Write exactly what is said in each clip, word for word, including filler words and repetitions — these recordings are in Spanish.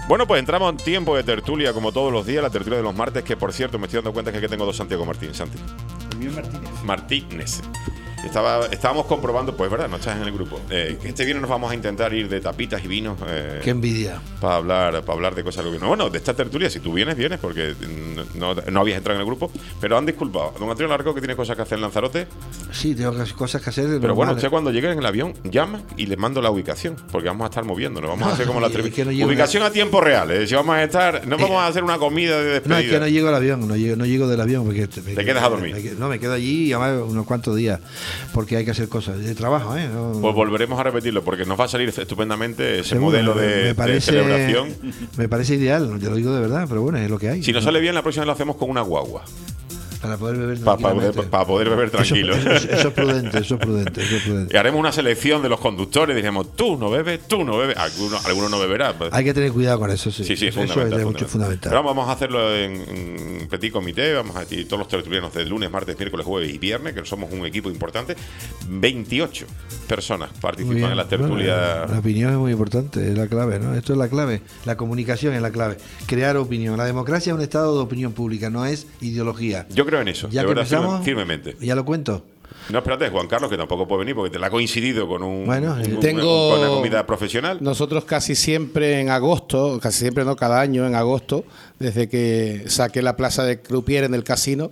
Bueno, pues entramos en tiempo de tertulia como todos los días, la tertulia de los martes, que por cierto me estoy dando cuenta que, es que tengo dos Santiago Martín. Santi. El mío es Martínez. Martínez. Estaba, estábamos comprobando, pues verdad, no estás en el grupo, eh, que este viernes nos vamos a intentar ir de tapitas y vinos. Eh, ¡Qué envidia! Para hablar, para hablar de cosas del gobierno. Bueno, de esta tertulia, si tú vienes, vienes, porque no, no habías entrado en el grupo, pero han disculpado. Don Antonio Larco, que tiene cosas que hacer en Lanzarote. Sí, tengo cosas que hacer. Pero normal. bueno, usted cuando llegue en el avión, llama y les mando la ubicación, porque vamos a estar moviéndonos. Vamos a hacer como la televisión. No ubicación a tiempo real, ¿eh? Si vamos a estar, no vamos a hacer una comida de despedida. No, es que no llego al avión, no llego, no llego del avión. Porque ¿Te quedo, quedas a dormir? Me, no, me quedo allí y además unos cuantos días, porque hay que hacer cosas de trabajo, ¿eh? No, pues volveremos a repetirlo, porque nos va a salir estupendamente ese seguro, modelo de, me parece, de celebración. Me parece ideal, te lo digo de verdad, pero bueno, es lo que hay. Si nos ¿no? sale bien, la próxima lo hacemos con una guagua. Para poder beber Para pa poder, pa poder beber tranquilo. Eso, eso, eso es prudente, eso es prudente, eso es prudente. Y haremos una selección de los conductores. Diremos, tú no bebes, tú no bebes. Alguno, alguno no beberá. Pues. Hay que tener cuidado con eso, sí. Sí, sí, eso fundamental, es mucho fundamental. Pero vamos a hacerlo en, en petit comité. Vamos a decir todos los tertulianos de lunes, martes, miércoles, jueves y viernes, que somos un equipo importante. veintiocho personas participan en la tertulia. Bueno, la opinión es muy importante, es la clave, ¿no? Esto es la clave. La comunicación es la clave. Crear opinión. La democracia es un estado de opinión pública, no es ideología. Yo creo en eso. Ya de que verdad, empezamos, firmemente. Ya lo cuento. No, espérate, Juan Carlos, que tampoco puede venir porque te la ha coincidido con un, bueno, un, tengo, con una comida profesional. Nosotros casi siempre en agosto, casi siempre no, cada año en agosto, desde que saqué la plaza de croupier en el casino,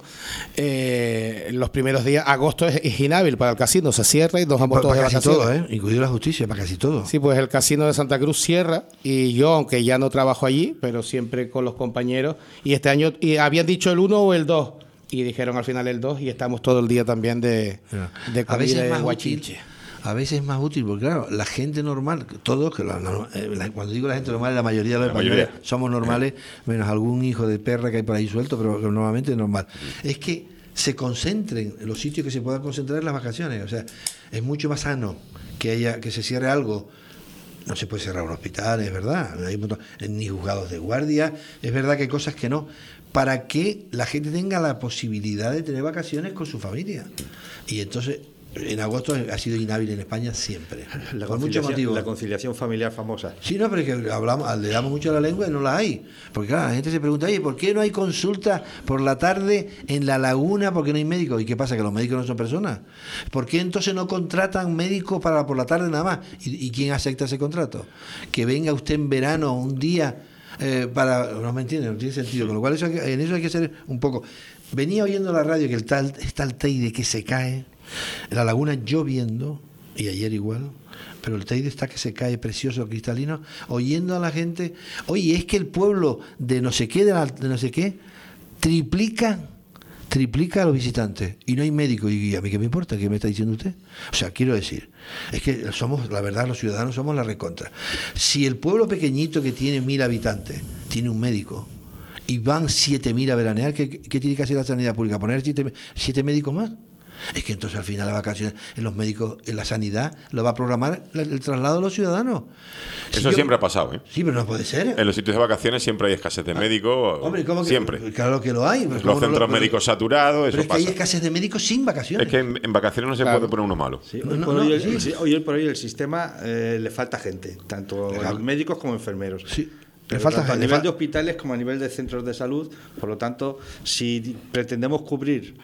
eh, los primeros días, agosto es, es inhábil para el casino, se cierra y nos vamos todos de vacaciones. Todo, ¿eh? Incluido la justicia, para casi todo. Sí, pues el casino de Santa Cruz cierra y yo, aunque ya no trabajo allí, pero siempre con los compañeros, y este año y habían dicho el uno o el dos. Y dijeron al final el dos y estamos todo el día también de, de comida, a veces es de más guachinche. Útil, a veces es más útil, porque claro, la gente normal, todos, que la, la, cuando digo la gente normal, la mayoría de los españoles somos normales, menos algún hijo de perra que hay por ahí suelto, pero normalmente es normal. Es que se concentren en los sitios que se puedan concentrar en las vacaciones. O sea, es mucho más sano que haya que se cierre algo. No se puede cerrar un hospital, es verdad. Hay un montón, ni juzgados de guardia, es verdad que hay cosas que no. Para que la gente tenga la posibilidad de tener vacaciones con su familia. Y entonces, en agosto ha sido inhábil en España siempre. La por muchos motivos. La conciliación familiar famosa. Sí, no, pero es que hablamos, le damos mucho a la lengua y no la hay. Porque claro, la gente se pregunta, oye, ¿por qué no hay consulta por la tarde en la laguna? ¿Por qué no hay médicos? ¿Y qué pasa? ¿Que los médicos no son personas? ¿Por qué entonces no contratan médicos para por la tarde nada más? ¿Y, y quién acepta ese contrato? Que venga usted en verano un día... Eh, para no me entiende, no tiene sentido, con lo cual eso hay que, en eso hay que ser un poco. Venía oyendo la radio que el tal está el Teide que se cae, la laguna lloviendo y ayer igual, pero el Teide está que se cae precioso, cristalino, oyendo a la gente, oye, es que el pueblo de no sé qué de, la, de no sé qué triplica triplica a los visitantes y no hay médico. Y a mí qué me importa, ¿qué me está diciendo usted? O sea, quiero decir, es que somos, la verdad, los ciudadanos somos la recontra. Si el pueblo pequeñito que tiene mil habitantes tiene un médico y van siete mil a veranear, ¿qué, qué tiene que hacer la sanidad pública? ¿Poner siete, siete médicos más? Es que entonces al final las vacaciones en los médicos, en la sanidad, lo va a programar el, el traslado de los ciudadanos. Si Eso yo, siempre ha pasado, ¿eh? Sí, pero no puede ser. En los sitios de vacaciones siempre hay escasez de médicos. Hombre, ¿cómo que? Siempre. Claro que lo hay. Los centros no lo, médicos saturados, pero eso es que pasa. hay escasez de médicos sin vacaciones. Es que en, en vacaciones no se claro. puede poner uno malo. Sí, hoy, no, por no, hoy, el, sí. hoy por hoy el sistema eh, le falta gente, tanto claro. médicos como enfermeros. Sí. Le falta tanto, a nivel de hospitales como a nivel de centros de salud. Por lo tanto, si pretendemos cubrir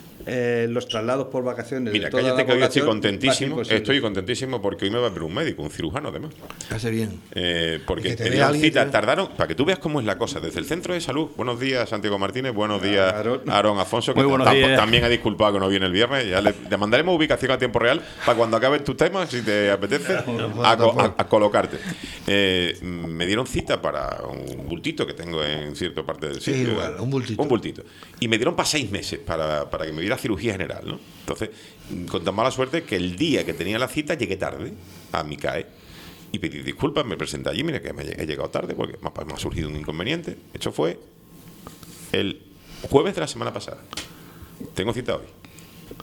Eh, los traslados por vacaciones. Mira, de toda cállate la que hoy estoy contentísimo. Estoy contentísimo porque hoy me va a ver un médico, un cirujano además. Hace bien. Eh, porque te dieron cita, tardaron, para que tú veas cómo es la cosa, desde el centro de salud. Buenos días, Santiago Martínez. Buenos días, Aarón Afonso, que tampoco, también ha disculpado que no viene el viernes. Ya le, le mandaremos ubicación a tiempo real para cuando acaben tus temas, si te apetece, a, a, a colocarte. Eh, me dieron cita para un bultito que tengo en cierta parte del sitio. Sí, igual, un bultito. Un bultito. Y me dieron para seis meses para, para que me diera cirugía general, ¿no? Entonces, con tan mala suerte que el día que tenía la cita llegué tarde a mi C A E y pedí disculpas, me presenté allí, mira que me he llegado tarde porque me ha surgido un inconveniente. Esto fue el jueves de la semana pasada. Tengo cita hoy.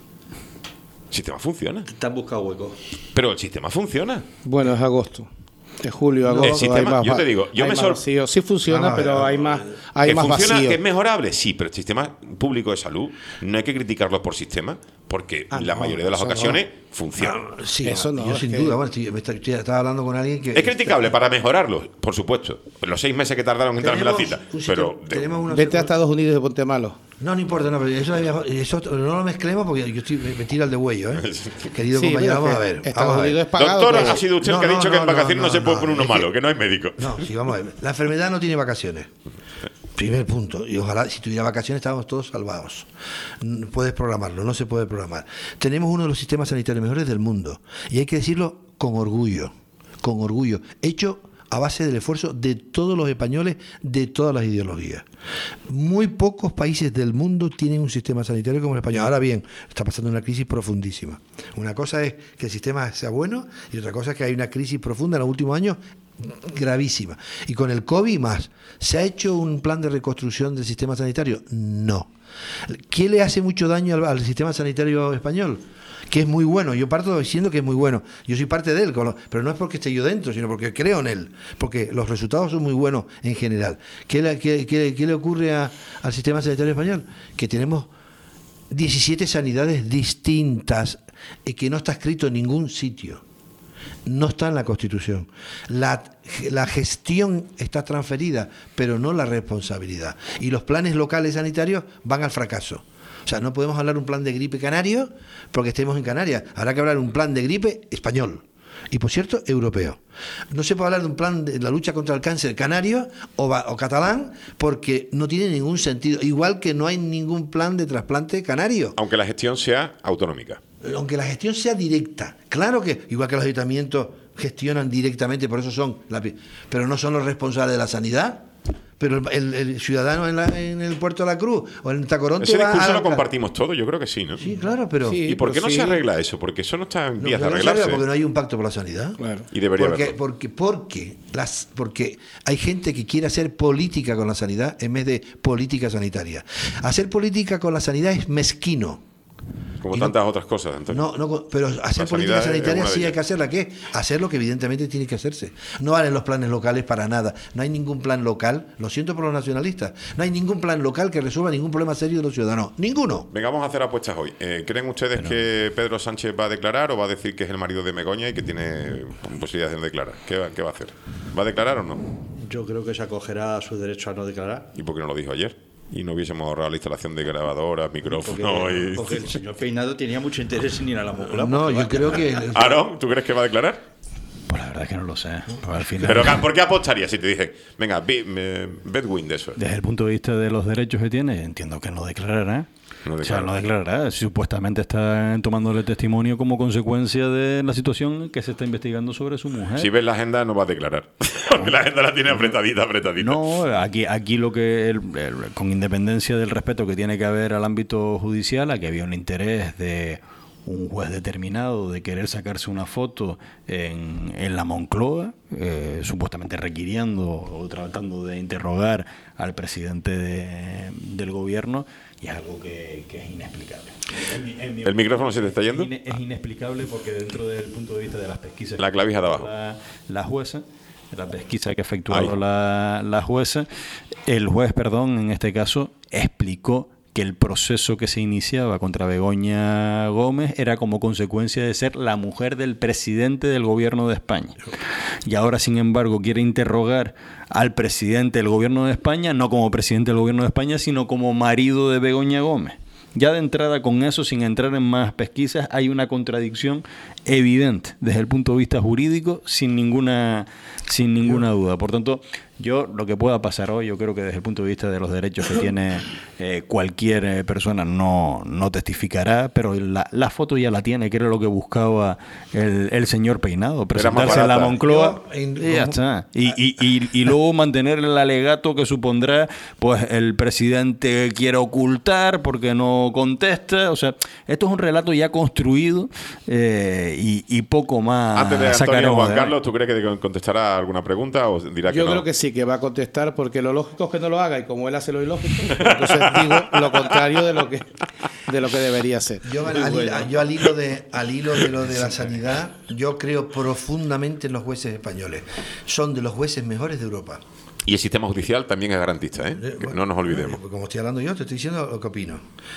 El sistema funciona. Te han buscado hueco. Pero el sistema funciona. Bueno, es agosto. De julio, agosto. El sistema, hay más, yo te digo, yo me sor... Sí funciona, no, pero hay más, hay ¿Que más funciona, vacío. ¿Que es mejorable? Sí, pero el sistema público de salud no hay que criticarlo por sistema, porque ah, la no, mayoría de las ocasiones no. funciona. No, sí, eso no. Yo sin que... duda, bueno, estoy, estoy, estaba hablando con alguien que... Es criticable para mejorarlo, por supuesto. Los seis meses que tardaron en entrarme la cita. Pero de... una... Vete a Estados Unidos y ponte malo. No, no importa, no, pero eso, eso no lo mezclemos porque yo estoy, me tiro al de huello, ¿eh? Querido sí, compañero, vamos a ver. Estados Unidos es pagado. Doctor, pero... ha sido usted no, el que ha dicho no, que en no, vacaciones no, no se puede no, poner uno es malo, que, que no hay médico. No, sí, vamos a ver. La enfermedad no tiene vacaciones. Primer punto. Y ojalá si tuviera vacaciones estábamos todos salvados. Puedes programarlo, no se puede programar. Tenemos uno de los sistemas sanitarios mejores del mundo. Y hay que decirlo con orgullo. Con orgullo. Hecho a base del esfuerzo de todos los españoles, de todas las ideologías. Muy pocos países del mundo tienen un sistema sanitario como el español. Ahora bien, está pasando una crisis profundísima. Una cosa es que el sistema sea bueno y otra cosa es que hay una crisis profunda en los últimos años gravísima. Y con el COVID más. ¿Se ha hecho un plan de reconstrucción del sistema sanitario? No. ¿Qué le hace mucho daño al, al sistema sanitario español? Que es muy bueno, yo parto diciendo que es muy bueno, yo soy parte de él, pero no es porque esté yo dentro, sino porque creo en él, porque los resultados son muy buenos en general. ¿Qué le, qué, qué, qué le ocurre a, al sistema sanitario español? Que tenemos diecisiete sanidades distintas y que no está escrito en ningún sitio, no está en la Constitución. La, la gestión está transferida, pero no la responsabilidad. Y los planes locales sanitarios van al fracaso. O sea, no podemos hablar un plan de gripe canario porque estemos en Canarias. Habrá que hablar un plan de gripe español. Y, por cierto, europeo. No se puede hablar de un plan de la lucha contra el cáncer canario o, o catalán porque no tiene ningún sentido. Igual que no hay ningún plan de trasplante canario. Aunque la gestión sea autonómica. Aunque la gestión sea directa. Claro que, igual que los ayuntamientos gestionan directamente, por eso son... La, pero no son los responsables de la sanidad. Pero el, el, el ciudadano en, la, en el Puerto de la Cruz o en Tacoronte... Ese discurso a, lo compartimos todos, yo creo que sí, ¿no? Sí, claro, pero... Sí, ¿y por qué no sí. se arregla eso? Porque eso no está en vías no, de arreglarse. No porque no hay un pacto por la sanidad. Claro. Y debería porque, haberlo. Porque, porque, las, porque hay gente que quiere hacer política con la sanidad en vez de política sanitaria. Hacer política con la sanidad es mezquino. Como y tantas no, otras cosas, Antonio. No, no, pero hacer política sanitaria sí hay que hacerla. ¿Qué? Hacer lo que evidentemente tiene que hacerse. No valen los planes locales para nada. No hay ningún plan local, lo siento por los nacionalistas, no hay ningún plan local que resuelva ningún problema serio de los ciudadanos. Ninguno. Venga, vamos a hacer apuestas hoy. Eh, ¿Creen ustedes pero... que Pedro Sánchez va a declarar o va a decir que es el marido de Begoña y que tiene posibilidades de declarar? ¿Qué va, qué va a hacer? ¿Va a declarar o no? Yo creo que se acogerá a su derecho a no declarar. ¿Y por qué no lo dijo ayer? Y no hubiésemos ahorrado la instalación de grabadoras, micrófonos porque, y... porque el señor Peinado tenía mucho interés en ir a la moncloa. No, yo creo que... Aaron, ¿tú crees que va a declarar? Pues la verdad es que no lo sé. Pues al final... Pero ¿por qué apostaría si te dicen, venga, Bedwin de eso? Desde el punto de vista de los derechos que tiene, entiendo que no declarará. No o sea, no declarará. Supuestamente está tomándole testimonio como consecuencia de la situación que se está investigando sobre su mujer. Si ves la agenda, no va a declarar. Porque la agenda la tiene apretadita, apretadita. No, aquí, aquí lo que, el, el, con independencia del respeto que tiene que haber al ámbito judicial, aquí había un interés de un juez determinado de querer sacarse una foto en, en la Moncloa, eh, supuestamente requiriendo o tratando de interrogar al presidente de, del gobierno, y es algo que, que es inexplicable. En mi, en mi ¿El micrófono se te está yendo? Es inexplicable porque dentro del punto de vista de las pesquisas... La clavija de abajo. La, la jueza, la pesquisa que ha efectuado la, la jueza, el juez, perdón, en este caso, explicó que el proceso que se iniciaba contra Begoña Gómez era como consecuencia de ser la mujer del presidente del gobierno de España. Y ahora, sin embargo, quiere interrogar al presidente del gobierno de España, no como presidente del gobierno de España, sino como marido de Begoña Gómez. Ya de entrada con eso, sin entrar en más pesquisas, hay una contradicción evidente desde el punto de vista jurídico, sin ninguna, sin ninguna duda. Por tanto, yo lo que pueda pasar hoy, yo creo que desde el punto de vista de los derechos que tiene eh, cualquier eh, persona no, no testificará, pero la, la foto ya la tiene, que era lo que buscaba el, el señor Peinado, presentarse en la Moncloa yo, en, y ya está. Y, y, y, y luego mantener el alegato que supondrá, pues el presidente quiere ocultar porque no contesta. O sea, esto es un relato ya construido eh, y, y poco más. Antes de Antonio, Juan Carlos, ¿tú crees que contestará alguna pregunta o dirá que yo no? Yo creo que sí, que va a contestar, porque lo lógico es que no lo haga, y como él hace lo ilógico, entonces digo lo contrario de lo que de lo que debería ser. Yo, al, bueno. yo al hilo de al hilo de lo de la sanidad, yo creo profundamente en los jueces españoles. Son de los jueces mejores de Europa. Y el sistema judicial también es garantista, ¿eh? Eh, bueno, no nos olvidemos. Como estoy hablando yo, te estoy diciendo lo que opino.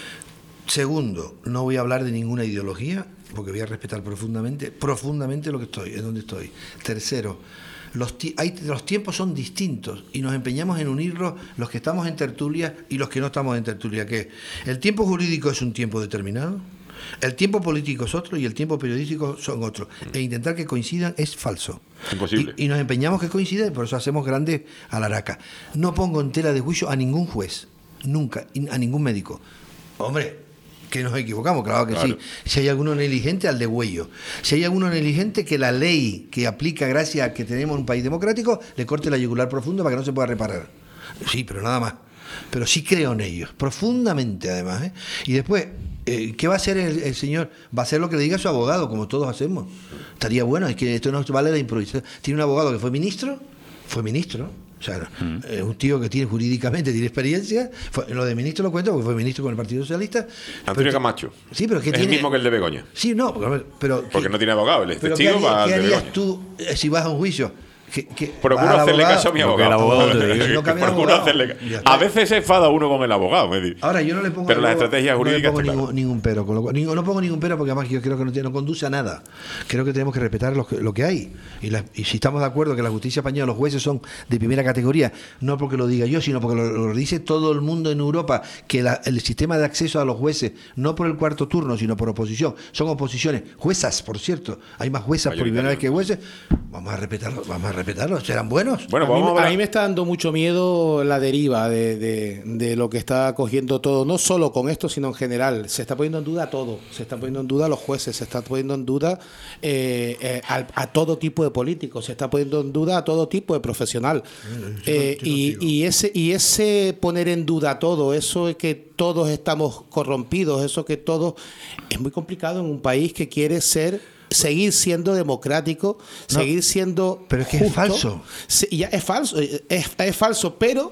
Segundo, no voy a hablar de ninguna ideología, porque voy a respetar profundamente, profundamente lo que estoy, en donde estoy. Tercero, los, hay, los tiempos son distintos y nos empeñamos en unirlos los que estamos en tertulia y los que no estamos en tertulia. ¿Qué? El tiempo jurídico es un tiempo determinado, el tiempo político es otro y el tiempo periodístico son otros. E intentar que coincidan es falso. Imposible. Y, y nos empeñamos que coincida y por eso hacemos grandes alharacas. No pongo en tela de juicio a ningún juez, nunca, a ningún médico. Hombre, que nos equivocamos, claro que claro. sí. Si hay alguno negligente, al degüello. Si hay alguno negligente, que la ley que aplica gracias a que tenemos un país democrático le corte la yugular profunda para que no se pueda reparar. Sí, pero nada más. Pero sí creo en ellos, profundamente además. ¿eh? Y después, eh, ¿qué va a hacer el, el señor? Va a hacer lo que le diga su abogado, como todos hacemos. Estaría bueno, es que esto no vale la improvisación. Tiene un abogado que fue ministro, fue ministro. O sea, mm. es un tío que tiene jurídicamente, tiene experiencia. Fue, lo de ministro lo cuento porque fue ministro con el Partido Socialista. Antonio pero, Camacho. Sí, pero que es tiene, el mismo que el de Begoña. Sí, no, pero. pero porque que, no tiene abogado, el pero testigo ¿qué, va al ¿qué de harías Begoña? tú eh, si vas a un juicio? Que, que Procuro hacerle abogado, caso a mi abogado. abogado te digo. No Procuro abogado. hacerle A veces se enfada uno con el abogado. Me dice. Ahora, yo no le pongo, pero las estrategias jurídicas. No le pongo ningún, claro. ningún pero. Con lo cual, ningún, no pongo ningún pero porque además yo creo que no, no conduce a nada. Creo que tenemos que respetar lo que, lo que hay. Y, la, y si estamos de acuerdo que la justicia española, los jueces son de primera categoría, no porque lo diga yo, sino porque lo, lo dice todo el mundo en Europa, que la, el sistema de acceso a los jueces, no por el cuarto turno, sino por oposición, son oposiciones. Juezas, por cierto. Hay más juezas por primera vez que jueces. Vamos a respetarlo, vamos a respetarlo. ¿Serán buenos? Bueno, a, mí, vamos a, a mí me está dando mucho miedo la deriva de, de, de lo que está cogiendo todo, no solo con esto, sino en general. Se está poniendo en duda todo, se está poniendo en duda los jueces, se está poniendo en duda eh, eh, a, a todo tipo de políticos, se está poniendo en duda a todo tipo de profesional. Eh, y, y, ese, y ese poner en duda todo, eso es que todos estamos corrompidos, eso que todos... Es muy complicado en un país que quiere ser... seguir siendo democrático, no, seguir siendo pero es que justo. Es falso. Sí, ya es falso, es, es falso, pero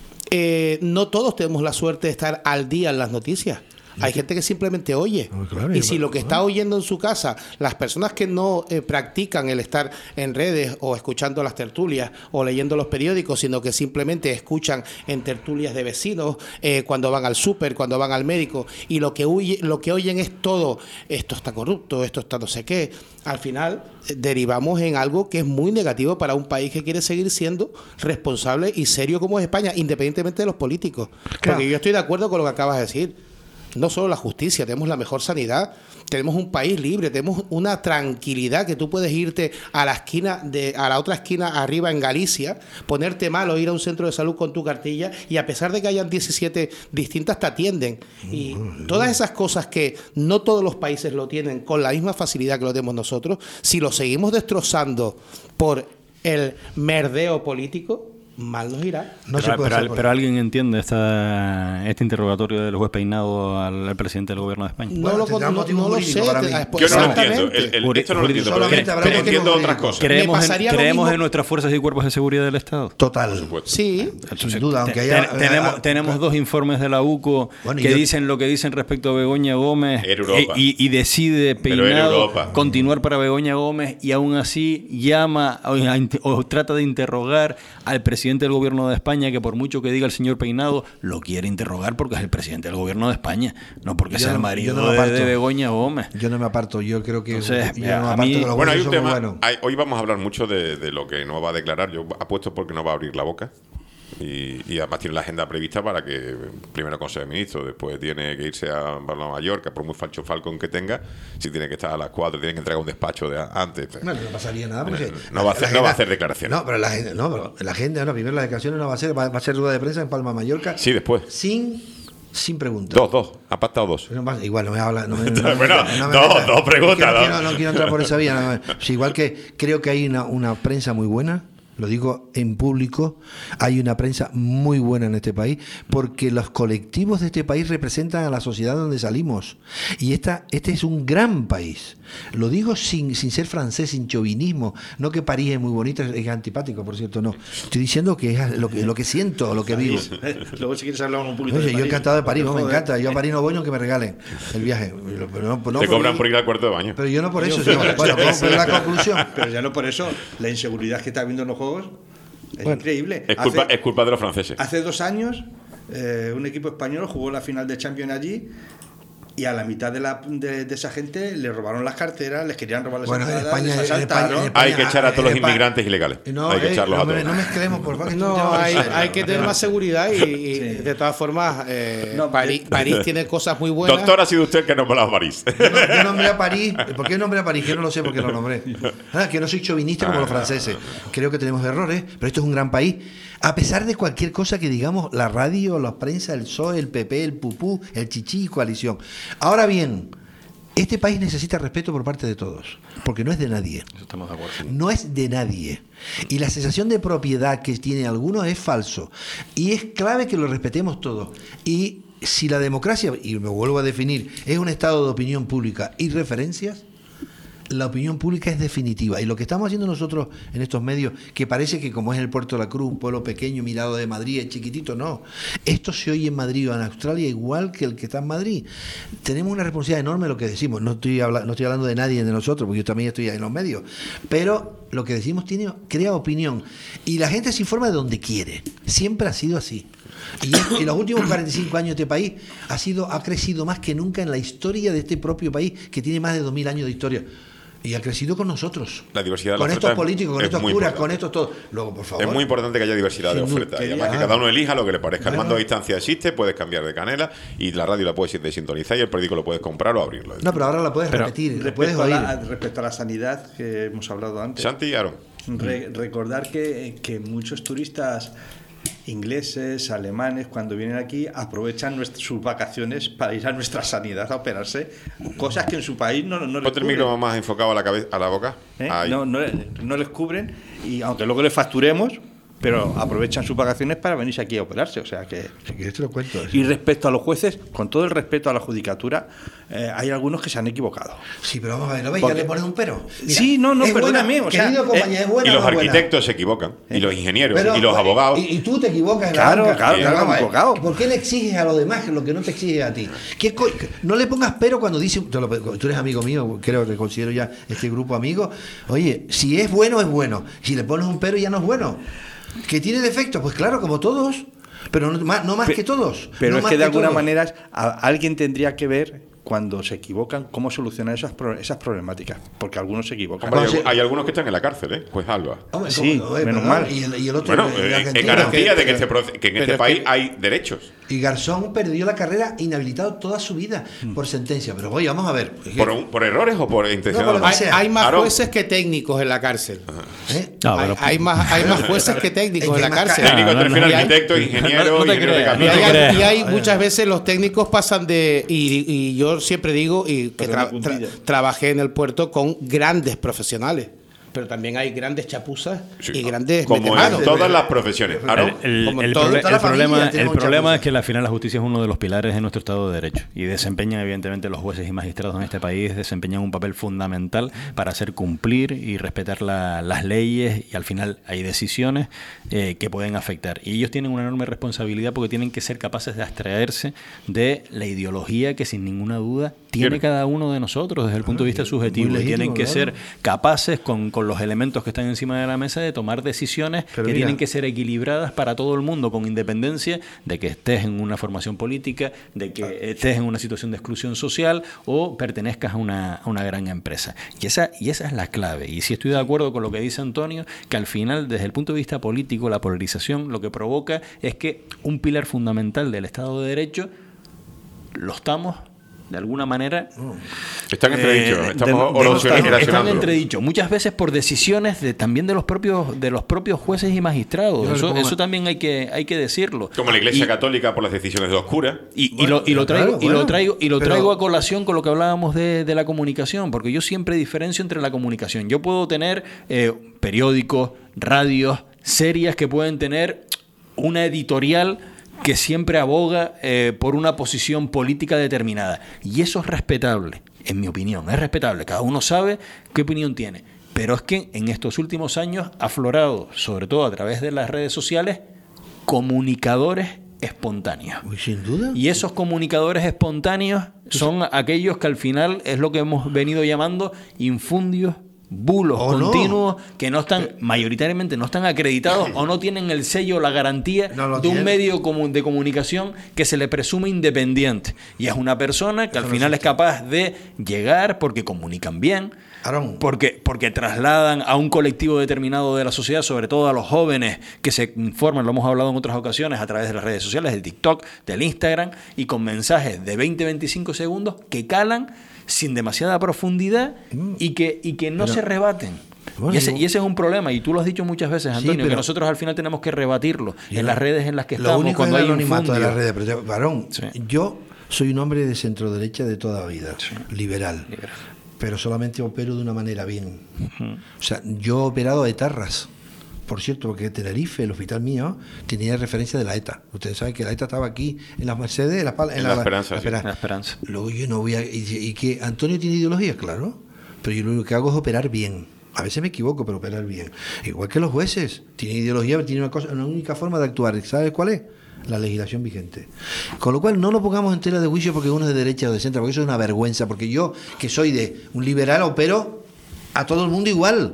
eh, no todos tenemos la suerte de estar al día en las noticias. Hay gente que simplemente oye. No, claro, y si lo que está oyendo en su casa, las personas que no eh, practican el estar en redes o escuchando las tertulias o leyendo los periódicos, sino que simplemente escuchan en tertulias de vecinos, eh, cuando van al súper, cuando van al médico, y lo que, huye, lo que oyen es todo, esto está corrupto, esto está no sé qué, al final eh, derivamos en algo que es muy negativo para un país que quiere seguir siendo responsable y serio como es España, independientemente de los políticos. Claro. Porque yo estoy de acuerdo con lo que acabas de decir. No solo la justicia, tenemos la mejor sanidad, tenemos un país libre, tenemos una tranquilidad que tú puedes irte a la esquina de a la otra esquina arriba en Galicia, ponerte mal o ir a un centro de salud con tu cartilla y a pesar de que hayan diecisiete distintas te atienden. Y todas esas cosas que no todos los países lo tienen con la misma facilidad que lo tenemos nosotros, si lo seguimos destrozando por el merdeo político, mal nos irá. No pero, se puede pero, pero alguien entiende esta, este interrogatorio del juez Peinado al, al presidente del gobierno de España. No, bueno, lo, no, no lo sé. Yo no lo entiendo. El, el, esto no lo entiendo, pero, pero, pero entiendo otras cosas. Creemos, en, creemos en nuestras fuerzas y cuerpos de seguridad del Estado. Total. Sí. Sin duda, aunque haya... Ten, tenemos eh, tenemos eh, dos informes de la U C O bueno, que yo, dicen lo que dicen respecto a Begoña Gómez y, y decide Peinado continuar para Begoña Gómez y aún así llama o, o trata de interrogar al presidente del gobierno de España, que por mucho que diga el señor Peinado, lo quiere interrogar porque es el presidente del gobierno de España, no porque yo sea el marido no de, de Begoña Gómez. Yo no me aparto, yo creo que... Entonces, yo no me a mí, de los bueno, hay un tema, bueno. hay, hoy vamos a hablar mucho de, de lo que no va a declarar, yo apuesto porque no va a abrir la boca. Y, y además tiene la agenda prevista para que primero Consejo de Ministros, después tiene que irse a Mallorca, por muy falcho Falcon que tenga, si tiene que estar a las cuatro, tiene que entregar un despacho de antes. No, no pasaría nada porque no, va a hacer, agenda, no va a hacer declaraciones. No, pero la agenda, no, pero la agenda, no, primero las declaraciones no va a ser, va, va a ser rueda de prensa en Palma Mallorca. Sí, después. Sin Sin preguntas. Dos, dos. Ha pactado dos. No, igual no me habla. No me, no, bueno, no me dos, dos preguntas. No quiero, no, no quiero entrar por esa vía. No, no, igual que creo que hay una, una prensa muy buena. lo digo en público, hay una prensa muy buena en este país, porque los colectivos de este país representan a la sociedad donde salimos. Y esta, este es un gran país. Lo digo sin, sin ser francés, sin chauvinismo. No que París es muy bonita, es antipático, por cierto, no. Estoy diciendo que es lo que, lo que siento, lo que vivo. Luego si quieres hablar un poquito Oye, de París. Yo encantado de París, no, me encanta. Yo a París no voy, no que me regalen el viaje. Pero no, no Te cobran por, por ir al cuarto de baño. Pero yo no por eso. Sino, bueno, vamos a ver la conclusión. Pero ya no por eso. La inseguridad que está habiendo en los juegos es bueno, increíble. Es culpa, hace, es culpa de los franceses. Hace dos años, eh, un equipo español jugó la final de Champions allí. Y a la mitad de, la, de, de esa gente le robaron las carteras, les querían robar las bueno, entradas, España, les asaltaron. España, España, hay que echar a todos los inmigrantes ilegales. No, hay que eh, echarlos no, a todos. No mezclemos, por favor. No, hay, hay que tener más seguridad y, y sí. de todas formas, eh, no, París, París tiene cosas muy buenas. Doctor, ha sido usted el que ha nombrado a París. Yo, no, yo nombré a París. ¿Por qué nombré a París? Que no lo sé por qué lo nombré. Ah, que no soy chauvinista como los franceses. Creo que tenemos errores, pero esto es un gran país. A pesar de cualquier cosa que digamos, la radio, la prensa, el P S O E, el P P, el Pupú, el Chichi y coalición. Ahora bien, este país necesita respeto por parte de todos, porque no es de nadie. Estamos de acuerdo. No es de nadie. Y la sensación de propiedad que tienen algunos es falso. Y es clave que lo respetemos todos. Y si la democracia, y me vuelvo a definir, es un estado de opinión pública y referencias, la opinión pública es definitiva. Y lo que estamos haciendo nosotros en estos medios, que parece que como es el Puerto de la Cruz, un pueblo pequeño mirado de Madrid, es chiquitito, no. Esto se oye en Madrid o en Australia igual que el que está en Madrid. Tenemos una responsabilidad enorme en lo que decimos. No estoy, habla, no estoy hablando de nadie de nosotros, porque yo también estoy en los medios. Pero lo que decimos tiene, crea opinión. Y la gente se informa de donde quiere. Siempre ha sido así. Y en los últimos cuarenta y cinco años este país ha, sido, ha crecido más que nunca en la historia de este propio país, que tiene más de dos mil años de historia. Y ha crecido con nosotros. La diversidad de con la estos políticos, con estos curas, importante. con estos todos. Luego, por favor. Es muy importante que haya diversidad de oferta. Y además que cada uno elija lo que le parezca. El mando a distancia existe, puedes cambiar de canela y la radio la puedes desintonizar y el periódico lo puedes comprar o abrirlo. No, pero ahora la puedes pero, repetir. Respecto, puedes a oír. La, respecto a la sanidad que hemos hablado antes. Santi y Aaron. Re, recordar que, que muchos turistas ingleses, alemanes, cuando vienen aquí aprovechan nuestras, sus vacaciones para ir a nuestra sanidad a operarse, cosas que en su país no, no les cubren. ¿Micro más enfocado a la cabeza, a la boca? ¿Eh? No, no, no les cubren, y aunque luego les facturemos, pero aprovechan sus vacaciones para venirse aquí a operarse, o sea que... Si quieres te lo cuento. Y respecto a los jueces, con todo el respeto a la judicatura, eh, hay algunos que se han equivocado. Sí, pero vamos a ver, ¿lo veis? Ya le pones un pero. Mira, sí, no, no, perdóname. O sea, querido compañero, eh, es buena, y los no arquitectos buena. se equivocan, ¿Eh? y los ingenieros, pero, y los abogados. Y, y tú te equivocas en claro, la banca. Claro, claro, claro. equivocado. ¿Por qué le exiges a los demás lo que no te exiges a ti? ¿Qué co no le pongas pero cuando dice, tú eres amigo mío, creo que considero ya este grupo amigo. Oye, si es bueno, es bueno. Si le pones un pero, ya no es bueno. ¿Que tiene defectos? Pues claro, como todos, pero no más, no más Pe que todos. Pero no es más que de que alguna todos. manera a, alguien tendría que ver cuando se equivocan cómo solucionar esas, pro esas problemáticas, porque algunos se equivocan. Hombre, hay, hay algunos que están en la cárcel, ¿eh? Pues Alba. Hombre, sí, no, menos mal. Y el, y el otro bueno, es eh, garantía de que, este, que en este país que, hay derechos. Y Garzón perdió la carrera inhabilitado toda su vida mm. por sentencia. Pero oye, vamos a ver. ¿Por, un, por errores o por intención? No, hay, hay más Aaron. jueces que técnicos en la cárcel. ¿Eh? No, hay, hay, más, hay más jueces que técnicos en la cárcel. Técnicos no, te refieres arquitectos, ingenieros, ingenieros de camino. Y hay, y hay muchas veces los técnicos pasan de... Y, y yo siempre digo y que tra tra trabajé en el puerto con grandes profesionales. Pero también hay grandes chapuzas sí, y grandes como metemanos. en todas las profesiones. El, el, el, el, proble el problema, el problema es que al final la justicia es uno de los pilares de nuestro Estado de Derecho y desempeñan, evidentemente, los jueces y magistrados en este país desempeñan un papel fundamental para hacer cumplir y respetar la, las leyes, y al final hay decisiones eh, que pueden afectar. Y ellos tienen una enorme responsabilidad porque tienen que ser capaces de abstraerse de la ideología que sin ninguna duda tiene Bien. cada uno de nosotros desde el punto de vista subjetivo. Legítimo, tienen que claro. ser capaces con, con los elementos que están encima de la mesa de tomar decisiones Pero que mira. tienen que ser equilibradas para todo el mundo, con independencia de que estés en una formación política, de que ah. estés en una situación de exclusión social o pertenezcas a una, a una gran empresa. Y esa, y esa es la clave. Y sí estoy de acuerdo con lo que dice Antonio, que al final, desde el punto de vista político, la polarización lo que provoca es que un pilar fundamental del Estado de Derecho lo estamos de alguna manera están entredichos, eh, estamos erosionando. Están entredichos, muchas veces por decisiones de también de los propios de los propios jueces y magistrados. Eso, eso también hay que hay que decirlo. Como la Iglesia y, Católica por las decisiones de los curas. Y, bueno, y, lo, y lo traigo claro, y lo traigo y lo pero, traigo a colación con lo que hablábamos de, de la comunicación, porque yo siempre diferencio entre la comunicación. Yo puedo tener eh, periódicos, radios, serias que pueden tener una editorial que siempre aboga eh, por una posición política determinada. Y eso es respetable, en mi opinión, es respetable. Cada uno sabe qué opinión tiene. Pero es que en estos últimos años ha aflorado, sobre todo a través de las redes sociales, comunicadores espontáneos. Uy, sin duda. Y esos comunicadores espontáneos son aquellos que al final es lo que hemos venido llamando infundios, bulos oh, continuos, no. que no están, mayoritariamente no están acreditados o no tienen el sello o la garantía no de tiene. un medio de comunicación que se le presume independiente. Y es una persona que Eso al final no es capaz de llegar porque comunican bien, Porque, porque trasladan a un colectivo determinado de la sociedad, sobre todo a los jóvenes que se informan, lo hemos hablado en otras ocasiones, a través de las redes sociales, del TikTok, del Instagram, y con mensajes de veinte a veinticinco segundos que calan sin demasiada profundidad y que, y que no pero, se rebaten. Bueno, y, ese, y ese es un problema, y tú lo has dicho muchas veces, Antonio, sí, pero, que nosotros al final tenemos que rebatirlo en las redes en las que estamos. Lo único cuando es el hay anonimato de las redes. Pero, varón, sí. yo soy un hombre de centro derecha de toda vida, sí. liberal. liberal. Pero solamente opero de una manera bien. Uh-huh. O sea, yo he operado a etarras. Por cierto, porque Tenerife, el hospital mío, tenía referencia de la ETA. Ustedes saben que la ETA estaba aquí en las Mercedes, en la, en en la, la, Esperanza, la, sí. la Esperanza. Luego yo no voy a... Y, y que Antonio tiene ideología, claro. Pero yo lo único que hago es operar bien. A veces me equivoco, pero operar bien. Igual que los jueces. Tienen ideología, pero tienen una, cosa, una única forma de actuar. ¿Sabes cuál es? La legislación vigente. Con lo cual no lo pongamos en tela de juicio porque uno es de derecha o de centro, porque eso es una vergüenza, porque yo, que soy de un liberal, opero a todo el mundo igual.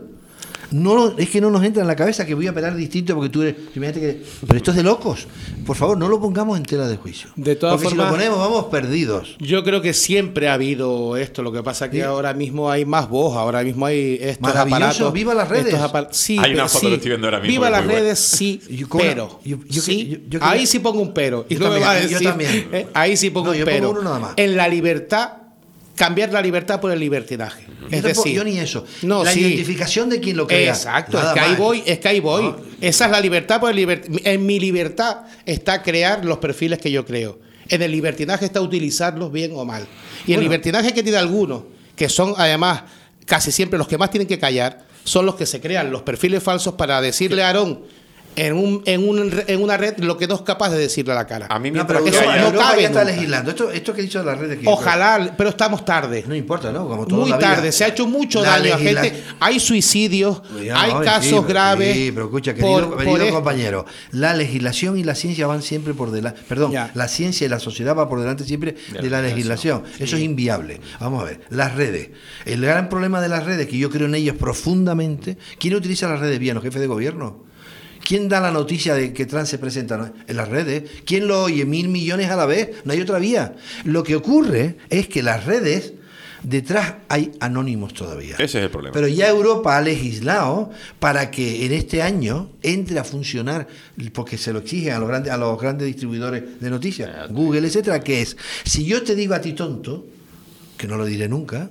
No, es que no nos entra en la cabeza que voy a operar distinto porque tú eres... Imagínate que, pero esto es de locos. Por favor, no lo pongamos en tela de juicio. De todas porque formas, si lo ponemos, vamos perdidos. Yo creo que siempre ha habido esto. Lo que pasa es que sí. ahora mismo hay más voz. Ahora mismo hay estos aparatos. ¡Viva las redes! Apar- sí, hay una foto sí. que estoy viendo ahora mismo. ¡Viva las redes! Bueno. Sí, yo, pero. Yo, yo, sí, yo, yo, yo, ahí sí pongo un pero. Y yo, también, va a decir, yo también. Eh, ahí sí pongo no, un yo pero. Pongo uno nada más. En la libertad... Cambiar la libertad por el libertinaje. Es yo, decir, yo ni eso. No, la sí. identificación de quien lo crea. Exacto, es que, ahí voy, es que ahí voy. No. Esa es la libertad por el libertinaje. En mi libertad está crear los perfiles que yo creo. En el libertinaje está utilizarlos bien o mal. Y bueno. el libertinaje que tiene algunos, que son además casi siempre los que más tienen que callar, son los que se crean los perfiles falsos para decirle a Aarón en, un, en, un, en una red lo que no es capaz de decirle a la cara. A mí me no, pero eso Europa, no Europa cabe ya está nunca. legislando. Esto, esto que he dicho de las redes. Que Ojalá, pero estamos tarde. No importa, ¿no? Como toda Muy la vida. tarde. Se ha hecho mucho la daño legisla... a gente. Hay suicidios, ya, hay no, casos sí, pero, graves. Sí, pero escucha, querido, por, querido por compañero, la legislación y la ciencia van siempre por delante. Perdón, ya. la ciencia y la sociedad va por delante siempre de, de la legislación. Sí. Eso es inviable. Vamos a ver, las redes. El gran problema de las redes, que yo creo en ellas profundamente, ¿quién utiliza las redes bien? Los jefes de gobierno. ¿Quién da la noticia de que Trump se presenta en las redes? ¿Quién lo oye? Mil millones a la vez. No hay otra vía. Lo que ocurre es que las redes, detrás hay anónimos todavía. Ese es el problema. Pero ya Europa ha legislado para que en este año entre a funcionar, porque se lo exigen a los grandes, a los grandes distribuidores de noticias, Google, etcétera, que es, si yo te digo a ti tonto, que no lo diré nunca,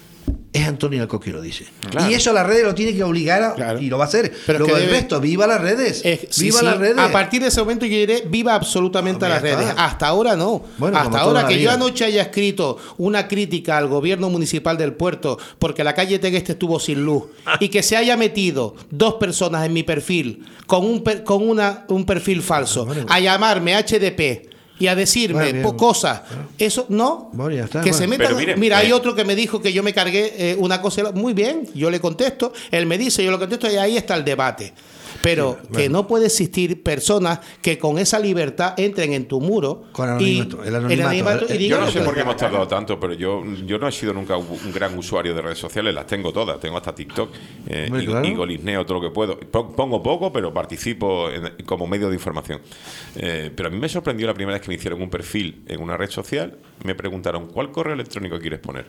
es Antonio Alcoc quien lo dice. Claro. Y eso la red lo tiene que obligar a, claro. y lo va a hacer. Pero luego el debe... resto, viva las redes. Eh, sí, viva sí. las redes. A partir de ese momento yo diré, viva absolutamente no, a las redes. Está. Hasta ahora no. Bueno, Hasta ahora que yo anoche haya escrito una crítica al gobierno municipal del puerto porque la calle Tegueste estuvo sin luz y que se haya metido dos personas en mi perfil con un, per, con una, un perfil falso bueno, bueno. a llamarme H D P y a decirme bueno, cosas, bueno. eso no, bueno, ya está, que bueno. se metan. Miren, mira, eh. hay otro que me dijo que yo me cargué eh, una cosa, muy bien, yo le contesto, él me dice, yo lo contesto y ahí está el debate. Pero sí, bueno. que no puede existir personas que con esa libertad entren en tu muro con anonimato, y, el anonimato, el anonimato el, el, y yo no sé por qué hemos tardado tanto, pero yo yo no he sido nunca un gran usuario de redes sociales, las tengo todas, tengo hasta TikTok eh, y, claro. y golisneo todo lo que puedo. Pongo poco, pero participo en, como medio de información. Eh, pero a mí me sorprendió la primera vez que me hicieron un perfil en una red social, me preguntaron, ¿cuál correo electrónico quieres poner?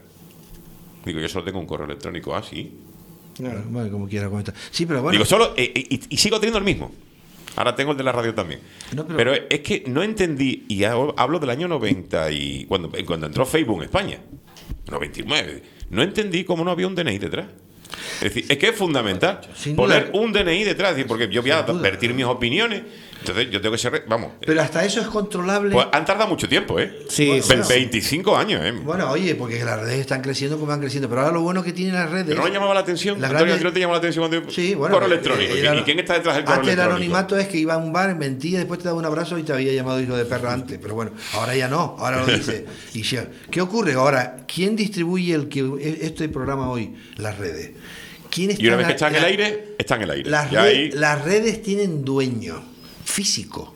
Digo, yo solo tengo un correo electrónico, ah, sí. Claro, vale, como quiera comentar. Sí, pero bueno. Digo, solo, eh, y, y sigo teniendo el mismo. Ahora tengo el de la radio también. No, pero, pero es que no entendí, y hablo del año noventa, y cuando, cuando entró Facebook en España, noventa y nueve, no entendí cómo no había un D N I detrás. Es decir, es que es fundamental Sin poner duda. un D N I detrás, porque yo voy a advertir mis opiniones Entonces yo tengo que ser... Vamos. Pero hasta eso es controlable. Pues han tardado mucho tiempo, ¿eh? Sí, bueno, sí, veinticinco años, ¿eh? Bueno, oye, porque las redes están creciendo como van creciendo. Pero ahora lo bueno que tienen las redes... ¿Pero no le llamaba la atención? Las Antonio, grandes... ¿a ti no te llamó la atención cuando sí, bueno, correo electrónico? Eh, ¿Y quién está detrás del correo antes electrónico? El anonimato es que iba a un bar, mentía, después te daba un abrazo y te había llamado hijo de perra antes. Pero bueno, ahora ya no, ahora lo dice. Y ya, ¿qué ocurre ahora? ¿Quién distribuye el que este programa hoy? Las redes. ¿Quién está y una vez la, que está en la, el aire, está en el aire. Las, red, ahí... las redes tienen dueño físico.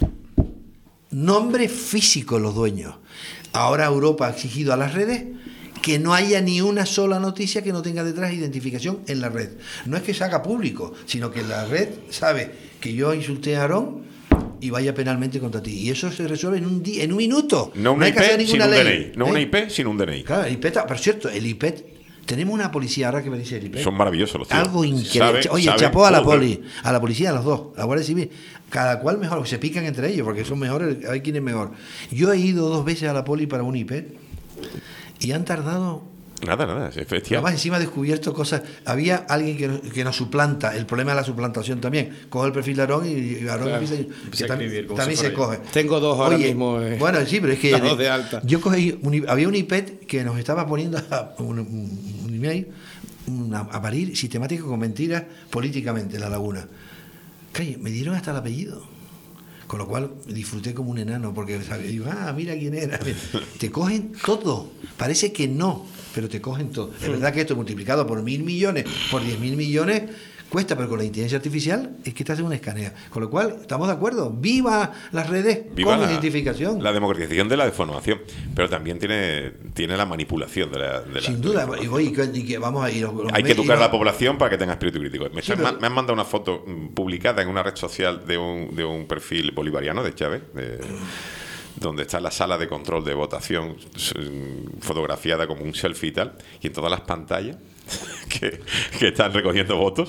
Nombre físico los dueños. Ahora Europa ha exigido a las redes que no haya ni una sola noticia que no tenga detrás identificación en la red. No es que se haga público, sino que la red sabe que yo insulté a Aarón y vaya penalmente contra ti. Y eso se resuelve en un día, en un minuto. No una no hay I P que hacer ninguna sin un ley. D N I. No ¿eh? una I P sin un D N I. Claro, el I P, por cierto, el I P... Tenemos una policía, ahora que me dice el I P. Son maravillosos los tíos. Algo increíble. Oye, sabe, chapó a la poli, a la policía, a los dos, a la Guardia Civil. Cada cual mejor, se pican entre ellos porque son mejores, hay quien es mejor. Yo he ido dos veces a la poli para un I P y han tardado... Nada, nada, es efectivo. Además, encima he descubierto cosas. Había alguien que nos, que nos suplanta, el problema de la suplantación también. Coge el perfil de Aarón y Aarón claro, empieza, que tam, escribir, también se, se coge. Tengo dos ahora Oye, mismo. Eh, bueno, sí, pero es que dos de alta. Yo cogí, un, había un I P que nos estaba poniendo un, un, un email una, a parir sistemático con mentiras políticamente en La Laguna. Calle, me dieron hasta el apellido. Con lo cual disfruté como un enano, porque digo, ah, mira quién era. Te cogen todo. Parece que no, pero te cogen todo. Es verdad que esto multiplicado por mil millones, por diez mil millones, cuesta, pero con la inteligencia artificial es que te hace una escanea. Con lo cual, estamos de acuerdo. ¡Viva las redes Viva con la, identificación! La democratización de la deformación, pero también tiene, tiene la manipulación de la. De Sin la, duda, de y, voy, y que vamos a ir. Los, los Hay que educar y no, a la población para que tenga espíritu crítico. Me, sí, me, pero, me han mandado una foto publicada en una red social de un, de un perfil bolivariano de Chávez. De, donde está la sala de control de votación fotografiada como un selfie y tal, y en todas las pantallas que, que están recogiendo votos,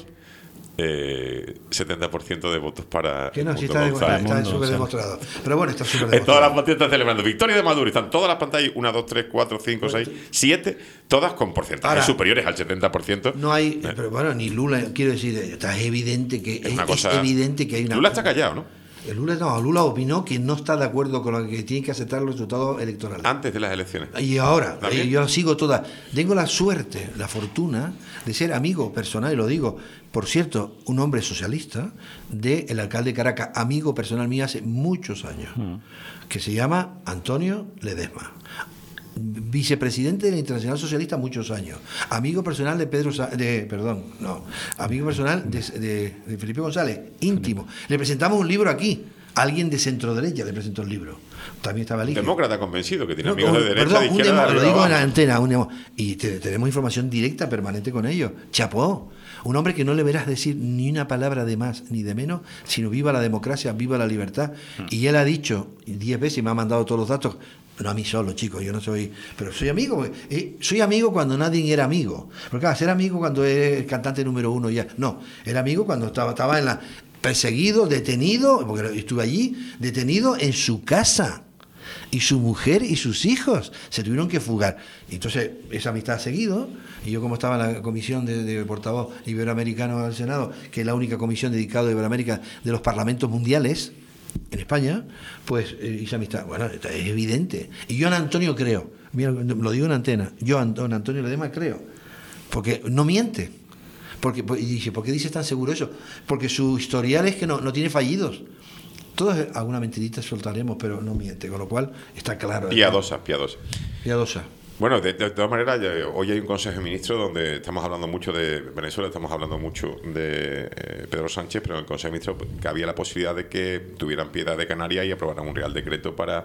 eh, setenta por ciento de votos para que no, si está, está, está súper demostrado. Pero bueno, está súper demostrado. Todas las pantallas están celebrando victoria de Maduro, están todas las pantallas, una, dos, tres, cuatro, cinco, seis, siete, todas con porcentajes superiores al setenta por ciento. No hay, eh. pero bueno, ni Lula, quiero decir, está evidente que es, es, es evidente que hay una. Lula está callado, ¿no? Lula, no, Lula opinó que no está de acuerdo con lo que tiene que aceptar los resultados electorales. Antes de las elecciones. Y ahora, eh, yo sigo todas. Tengo la suerte, la fortuna de ser amigo personal, y lo digo, por cierto, un hombre socialista del alcalde de Caracas, amigo personal mío hace muchos años, mm. que se llama Antonio Ledesma. Vicepresidente de la Internacional Socialista muchos años, amigo personal de Pedro de perdón no amigo personal de, de, de Felipe González, íntimo. Le presentamos un libro aquí, alguien de centro derecha le presentó el libro, también estaba Ligia. Demócrata convencido que tiene no, amigos un, de derecha, perdón, de izquierda, demo, de lo digo abajo. en la antena un, y te, tenemos información directa permanente con ellos. Chapó, un hombre que no le verás decir ni una palabra de más ni de menos, sino viva la democracia, viva la libertad. Hmm. Y él ha dicho diez veces y me ha mandado todos los datos. No a mí solo, chicos, yo no soy... Pero soy amigo, eh, soy amigo cuando nadie era amigo. Porque claro, ser amigo cuando eres el cantante número uno ya... No, era amigo cuando estaba, estaba en la... perseguido, detenido, porque estuve allí, detenido en su casa. Y su mujer y sus hijos se tuvieron que fugar. Y entonces, esa amistad ha seguido. Y yo, como estaba en la comisión de, de portavoz iberoamericano del Senado, que es la única comisión dedicada a Iberoamérica de los parlamentos mundiales en España, pues eh, esa amistad, bueno, es evidente. Y yo en Antonio creo, mira, lo digo en antena, yo en Antonio Ledesma creo, porque no miente. Porque, y dice, ¿por qué dices tan seguro eso? Porque su historial es que no, no tiene fallidos. Todos alguna mentirita soltaremos, pero no miente, con lo cual está claro. Piadosa, piadosa. Piadosa. Bueno, de, de, de todas maneras, ya, hoy hay un Consejo de Ministros donde estamos hablando mucho de Venezuela, estamos hablando mucho de eh, Pedro Sánchez, pero en el Consejo de Ministros que había la posibilidad de que tuvieran piedad de Canarias y aprobaran un Real Decreto para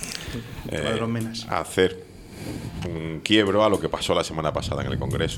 eh, hacer un quiebro a lo que pasó la semana pasada en el Congreso.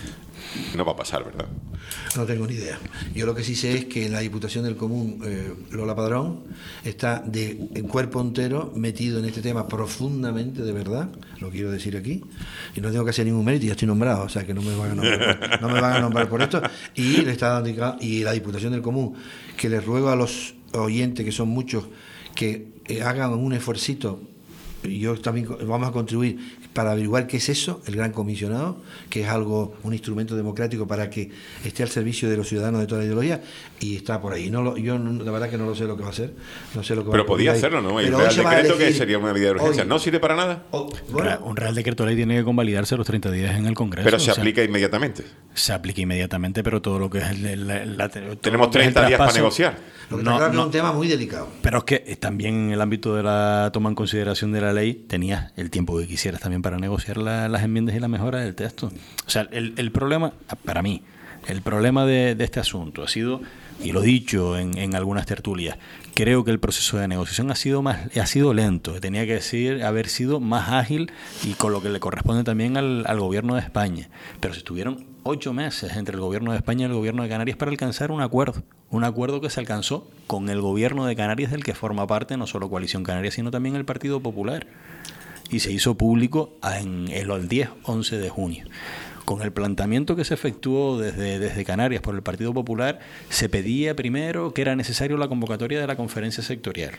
No va a pasar, ¿verdad? No tengo ni idea. Yo lo que sí sé es que la Diputación del Común, eh, Lola Padrón, está de en cuerpo entero metido en este tema profundamente, de verdad, lo quiero decir aquí, y no tengo que hacer ningún mérito, ya estoy nombrado, o sea que no me van a nombrar, no me van a nombrar por esto, y le está dando, y la Diputación del Común, que les ruego a los oyentes, que son muchos, que eh, hagan un esfuercito yo también vamos a contribuir para averiguar qué es eso, el Gran Comisionado, que es algo, un instrumento democrático para que esté al servicio de los ciudadanos de toda la ideología, y está por ahí. No lo, yo no, la verdad que no lo sé lo que va a hacer, no sé lo que pero va podía a hacerlo, ¿no? El Real Decreto, que sería una medida de urgencia, hoy, ¿no sirve para nada? Oh, bueno, un Real Decreto Ley tiene que convalidarse los treinta días en el Congreso. Pero se aplica sea, inmediatamente. Se aplica inmediatamente, pero todo lo que es el, el, la, la, tenemos treinta días para negociar. Lo que no, claro no, es un tema muy delicado. Pero es que también en el ámbito de la toma en consideración de la ley tenías el tiempo que quisieras también para negociar la, las enmiendas y la mejora del texto. O sea, el, el problema, para mí, el problema de, de este asunto ha sido, y lo he dicho en, en algunas tertulias, creo que el proceso de negociación ha sido más ha sido lento, tenía que decir haber sido más ágil, y con lo que le corresponde también al, al gobierno de España. Pero se estuvieron ocho meses entre el gobierno de España y el gobierno de Canarias para alcanzar un acuerdo. Un acuerdo que se alcanzó con el gobierno de Canarias, del que forma parte no solo Coalición Canaria, sino también el Partido Popular. Y se hizo público en el diez once de junio. Con el planteamiento que se efectuó desde, desde Canarias por el Partido Popular, se pedía primero que era necesario la convocatoria de la conferencia sectorial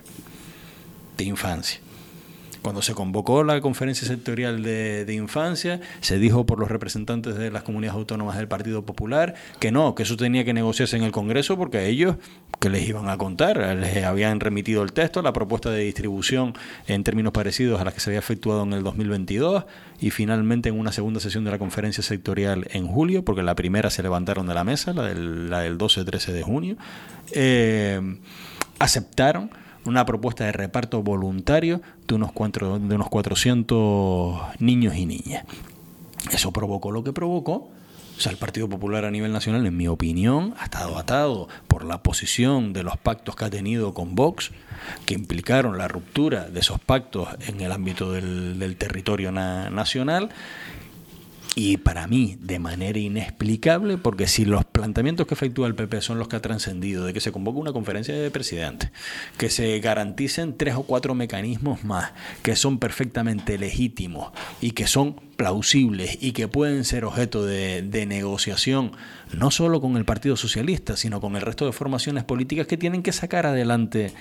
de infancia. Cuando se convocó la conferencia sectorial de, de infancia, se dijo por los representantes de las comunidades autónomas del Partido Popular que no, que eso tenía que negociarse en el Congreso, porque a ellos, ¿qué les iban a contar? Les habían remitido el texto, la propuesta de distribución en términos parecidos a las que se había efectuado en el dos mil veintidós, y finalmente en una segunda sesión de la conferencia sectorial en julio, porque la primera se levantaron de la mesa, la del, la del doce trece de junio, eh, aceptaron una propuesta de reparto voluntario de unos, cuatro, de unos cuatrocientos niños y niñas. Eso provocó lo que provocó. O sea, el Partido Popular a nivel nacional, en mi opinión, ha estado atado por la posición de los pactos que ha tenido con Vox, que implicaron la ruptura de esos pactos en el ámbito del, del territorio na, nacional. Y para mí, de manera inexplicable, porque si los planteamientos que efectúa el P P son los que ha trascendido, de que se convoque una conferencia de presidentes, que se garanticen tres o cuatro mecanismos más, que son perfectamente legítimos y que son plausibles y que pueden ser objeto de, de negociación, no solo con el Partido Socialista, sino con el resto de formaciones políticas que tienen que sacar adelante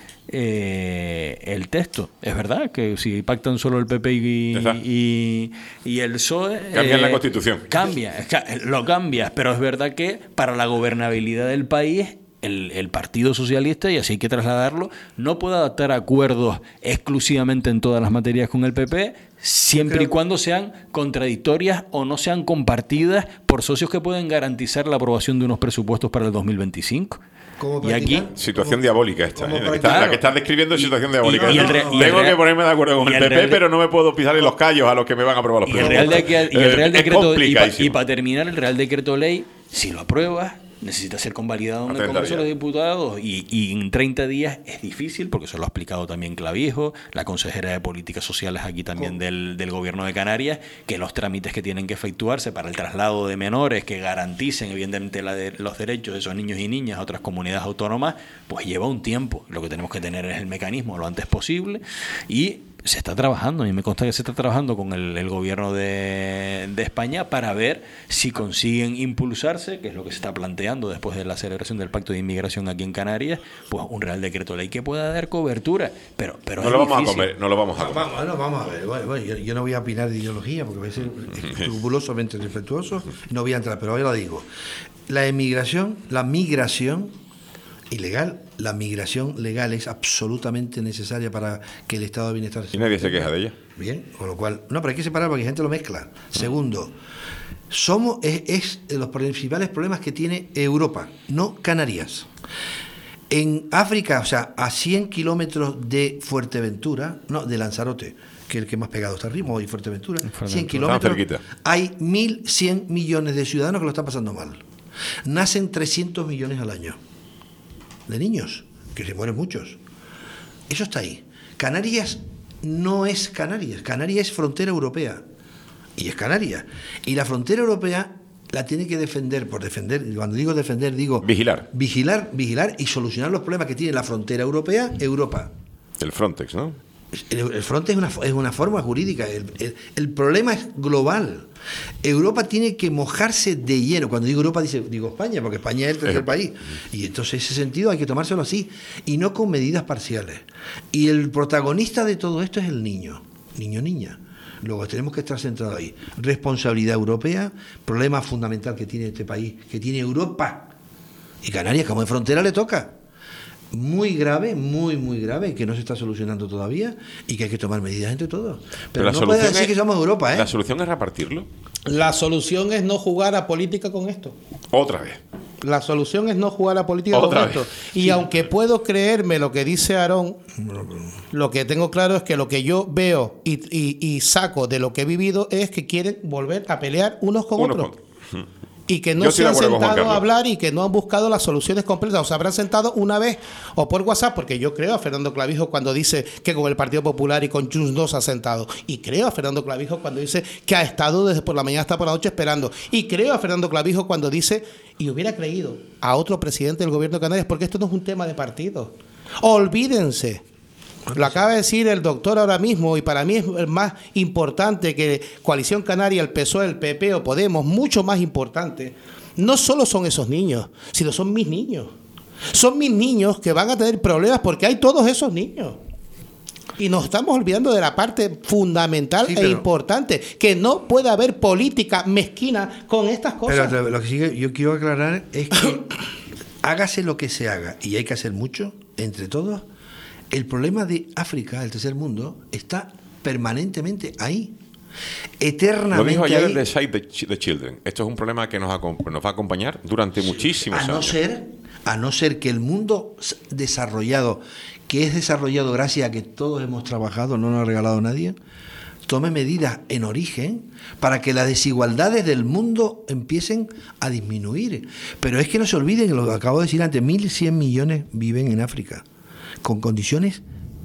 eh, el texto. Es verdad que si pactan solo el P P y, y, y el P S O E... Cambian eh, la Constitución. Cambia, lo cambias, pero es verdad que para la gobernabilidad del país... El, el Partido Socialista, y así hay que trasladarlo, no puede adoptar acuerdos exclusivamente en todas las materias con el P P, siempre y cuando sean contradictorias o no sean compartidas por socios que pueden garantizar la aprobación de unos presupuestos para el dos mil veinticinco. Y aquí situación ¿cómo? diabólica esta, ¿eh? la, que está, claro. la que estás describiendo es situación diabólica. Y, y el re, y Tengo el que ponerme de acuerdo con el P P, Real, pero no me puedo pisarle los callos a los que me van a aprobar los presupuestos. Y el Real Decreto, y para pa terminar, el Real Decreto Ley, si lo apruebas, necesita ser convalidado en el Congreso de los Diputados, y, y en treinta días es difícil, porque eso lo ha explicado también Clavijo, la consejera de Políticas Sociales aquí también oh. del, del Gobierno de Canarias, que los trámites que tienen que efectuarse para el traslado de menores que garanticen evidentemente la de, los derechos de esos niños y niñas a otras comunidades autónomas, pues lleva un tiempo. Lo que tenemos que tener es el mecanismo lo antes posible, y se está trabajando, y me consta que se está trabajando con el, el gobierno de, de España para ver si consiguen impulsarse, que es lo que se está planteando después de la celebración del Pacto de Inmigración aquí en Canarias, pues un Real Decreto Ley que pueda dar cobertura, pero, pero no es lo vamos difícil. a comer, no lo vamos a comer. Vamos, bueno, vamos a ver, bueno, bueno, yo, yo no voy a opinar de ideología porque voy a ser escrupulosamente respetuoso, no voy a entrar, pero ahora lo digo. La emigración, la migración ilegal, la migración legal es absolutamente necesaria para que el estado de bienestar... Y nadie se queja de ella. Bien, con lo cual... No, pero hay que separar porque la gente lo mezcla. Segundo, somos es, es de los principales problemas que tiene Europa, no Canarias. En África, o sea, a cien kilómetros de Fuerteventura, no, de Lanzarote, que es el que más pegado está arriba, hoy Fuerteventura, cien kilómetros, hay mil cien millones de ciudadanos que lo están pasando mal. Nacen trescientos millones al año de niños, que se mueren muchos. Eso está ahí. Canarias no es Canarias, Canarias es frontera europea, y es Canarias. Y la frontera europea la tiene que defender, por defender, cuando digo defender, digo... Vigilar. Vigilar, vigilar y solucionar los problemas que tiene la frontera europea, Europa. El Frontex, ¿no? El, el Frontex es una, es una forma jurídica. El, el, el problema es global. Europa tiene que mojarse de lleno. Cuando digo Europa, dice, digo España, porque España es el tercer país. Y entonces, en ese sentido, hay que tomárselo así, y no con medidas parciales. Y el protagonista de todo esto es el niño. niño niña. Luego tenemos que estar centrados ahí. Responsabilidad europea, problema fundamental que tiene este país, que tiene Europa. Y Canarias, como de frontera, le toca. Muy grave, muy, muy grave, que no se está solucionando todavía y que hay que tomar medidas entre todos. Pero, Pero no puede decir es, que somos Europa, ¿eh? ¿La solución es repartirlo? La solución es no jugar a política con esto. Otra vez. La solución es no jugar a política Otra con vez. esto. Y sí. aunque puedo creerme lo que dice Aarón, lo que tengo claro es que lo que yo veo y, y, y saco de lo que he vivido es que quieren volver a pelear unos con Uno otros. Con... Y que no se han sentado a hablar y que no han buscado las soluciones completas. O se habrán sentado una vez o por WhatsApp, porque yo creo a Fernando Clavijo cuando dice que con el Partido Popular y con Junts no se ha sentado. Y creo a Fernando Clavijo cuando dice que ha estado desde por la mañana hasta por la noche esperando. Y creo a Fernando Clavijo cuando dice, y hubiera creído a otro presidente del gobierno de Canarias, porque esto no es un tema de partido. Olvídense. Lo acaba de decir el doctor ahora mismo y para mí es más importante que Coalición Canaria, el P S O E, el P P o Podemos, mucho más importante. No solo son esos niños, sino son mis niños. Son mis niños que van a tener problemas porque hay todos esos niños. Y nos estamos olvidando de la parte fundamental sí, e importante, que no puede haber política mezquina con estas cosas. Pero lo que sí que yo quiero aclarar es que hágase lo que se haga, y hay que hacer mucho, entre todos. El problema de África, el tercer mundo, está permanentemente ahí. Eternamente Lo dijo ayer ahí. el de Save the Children. Esto es un problema que nos, nos va a acompañar durante sí. muchísimos a no años. Ser, a no ser que el mundo desarrollado, que es desarrollado gracias a que todos hemos trabajado, no nos ha regalado nadie, tome medidas en origen para que las desigualdades del mundo empiecen a disminuir. Pero es que no se olviden, lo que acabo de decir antes, mil cien millones viven en África, con condiciones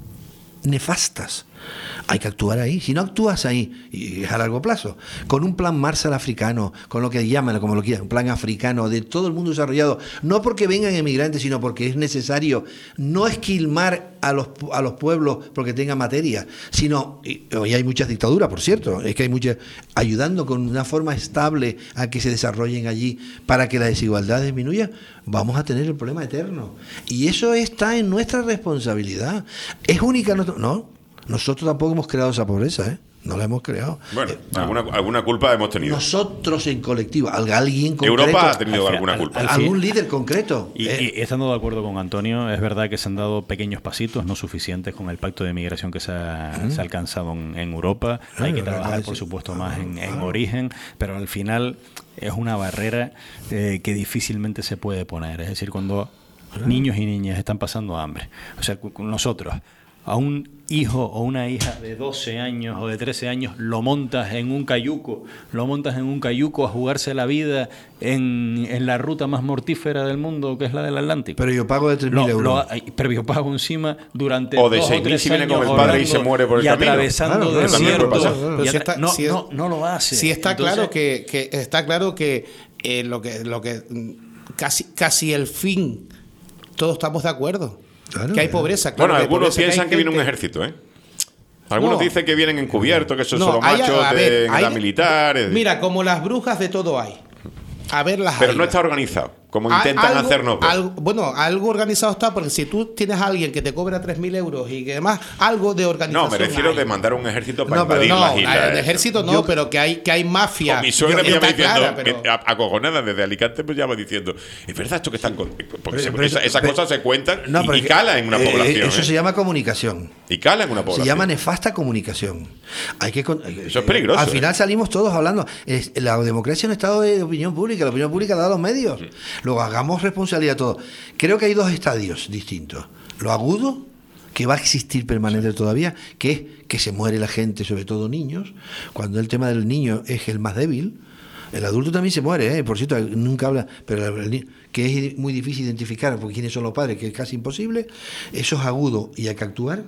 nefastas. Hay que actuar ahí. Si no actúas ahí, y es a largo plazo, con un plan Marshall africano, con lo que llaman, como lo quieran, un plan africano de todo el mundo desarrollado, no porque vengan emigrantes, sino porque es necesario no esquilmar a los, a los pueblos porque tengan materia, sino, y hoy hay muchas dictaduras, por cierto, es que hay muchas, ayudando con una forma estable a que se desarrollen allí para que la desigualdad disminuya, vamos a tener el problema eterno. Y eso está en nuestra responsabilidad. Es única, no, no nosotros tampoco hemos creado esa pobreza, ¿eh? No la hemos creado. Bueno, eh, alguna, alguna culpa hemos tenido. Nosotros en colectivo, alguien concreto. Europa ha tenido al, alguna culpa. Al, al, algún líder concreto. Y, eh. y estando de acuerdo con Antonio, es verdad que se han dado pequeños pasitos, no suficientes con el pacto de migración que se ha, ¿Mm? se ha alcanzado en, en Europa. Hay que trabajar, por supuesto, más en, en origen, pero al final es una barrera eh, que difícilmente se puede poner. Es decir, cuando niños y niñas están pasando hambre. O sea, con nosotros, a un hijo o una hija de doce años o de trece años lo montas en un cayuco, lo montas en un cayuco a jugarse la vida en, en la ruta más mortífera del mundo, que es la del Atlántico. Pero yo pago de tres mil euros. Pero yo pago encima durante o de seis mil si viene con el padre y se muere por el y camino. Atravesando claro, desiertos. Si está, no, si es, no, no lo hace. Sí está Entonces, claro que, que está claro que eh, lo que lo que casi casi el fin todos estamos de acuerdo. Claro, que hay pobreza. Claro, bueno, que algunos pobreza, piensan que, que viene un ejército, ¿eh? Algunos no, dicen que vienen encubiertos, que esos no, son los machos hay, ver, de la militar. Mira, como las brujas de todo hay. A ver las Pero hay. no está organizado, como intentan algo, hacernos ver. Algo, bueno, algo organizado está, porque si tú tienes a alguien que te cobra tres mil euros y que además algo de organización. No, me refiero hay. de mandar un ejército para no, invadir no, las islas. El ejército no, yo, pero que hay, que hay mafia. Mi suegra me llama diciendo, clara, pero... acogonada desde Alicante, me llama diciendo, es verdad esto que están. Con, porque pero, se, pero, esas esa pero, cosas se cuentan no, y, y cala en una eh, población. Eso ¿eh? se llama comunicación. Y cala en una población. Se llama nefasta comunicación. Hay que, eso es peligroso. Al final ¿eh? salimos todos hablando. La democracia es un estado de opinión pública. La opinión pública da a los medios. Sí. Luego hagamos responsabilidad a todos. Creo que hay dos estadios distintos. Lo agudo, que va a existir permanente sí. todavía, que es que se muere la gente, sobre todo niños, cuando el tema del niño es el más débil. El adulto también se muere, ¿eh? Por cierto, nunca habla, pero el niño, que es muy difícil identificar porque quiénes son los padres, que es casi imposible. Eso es agudo y hay que actuar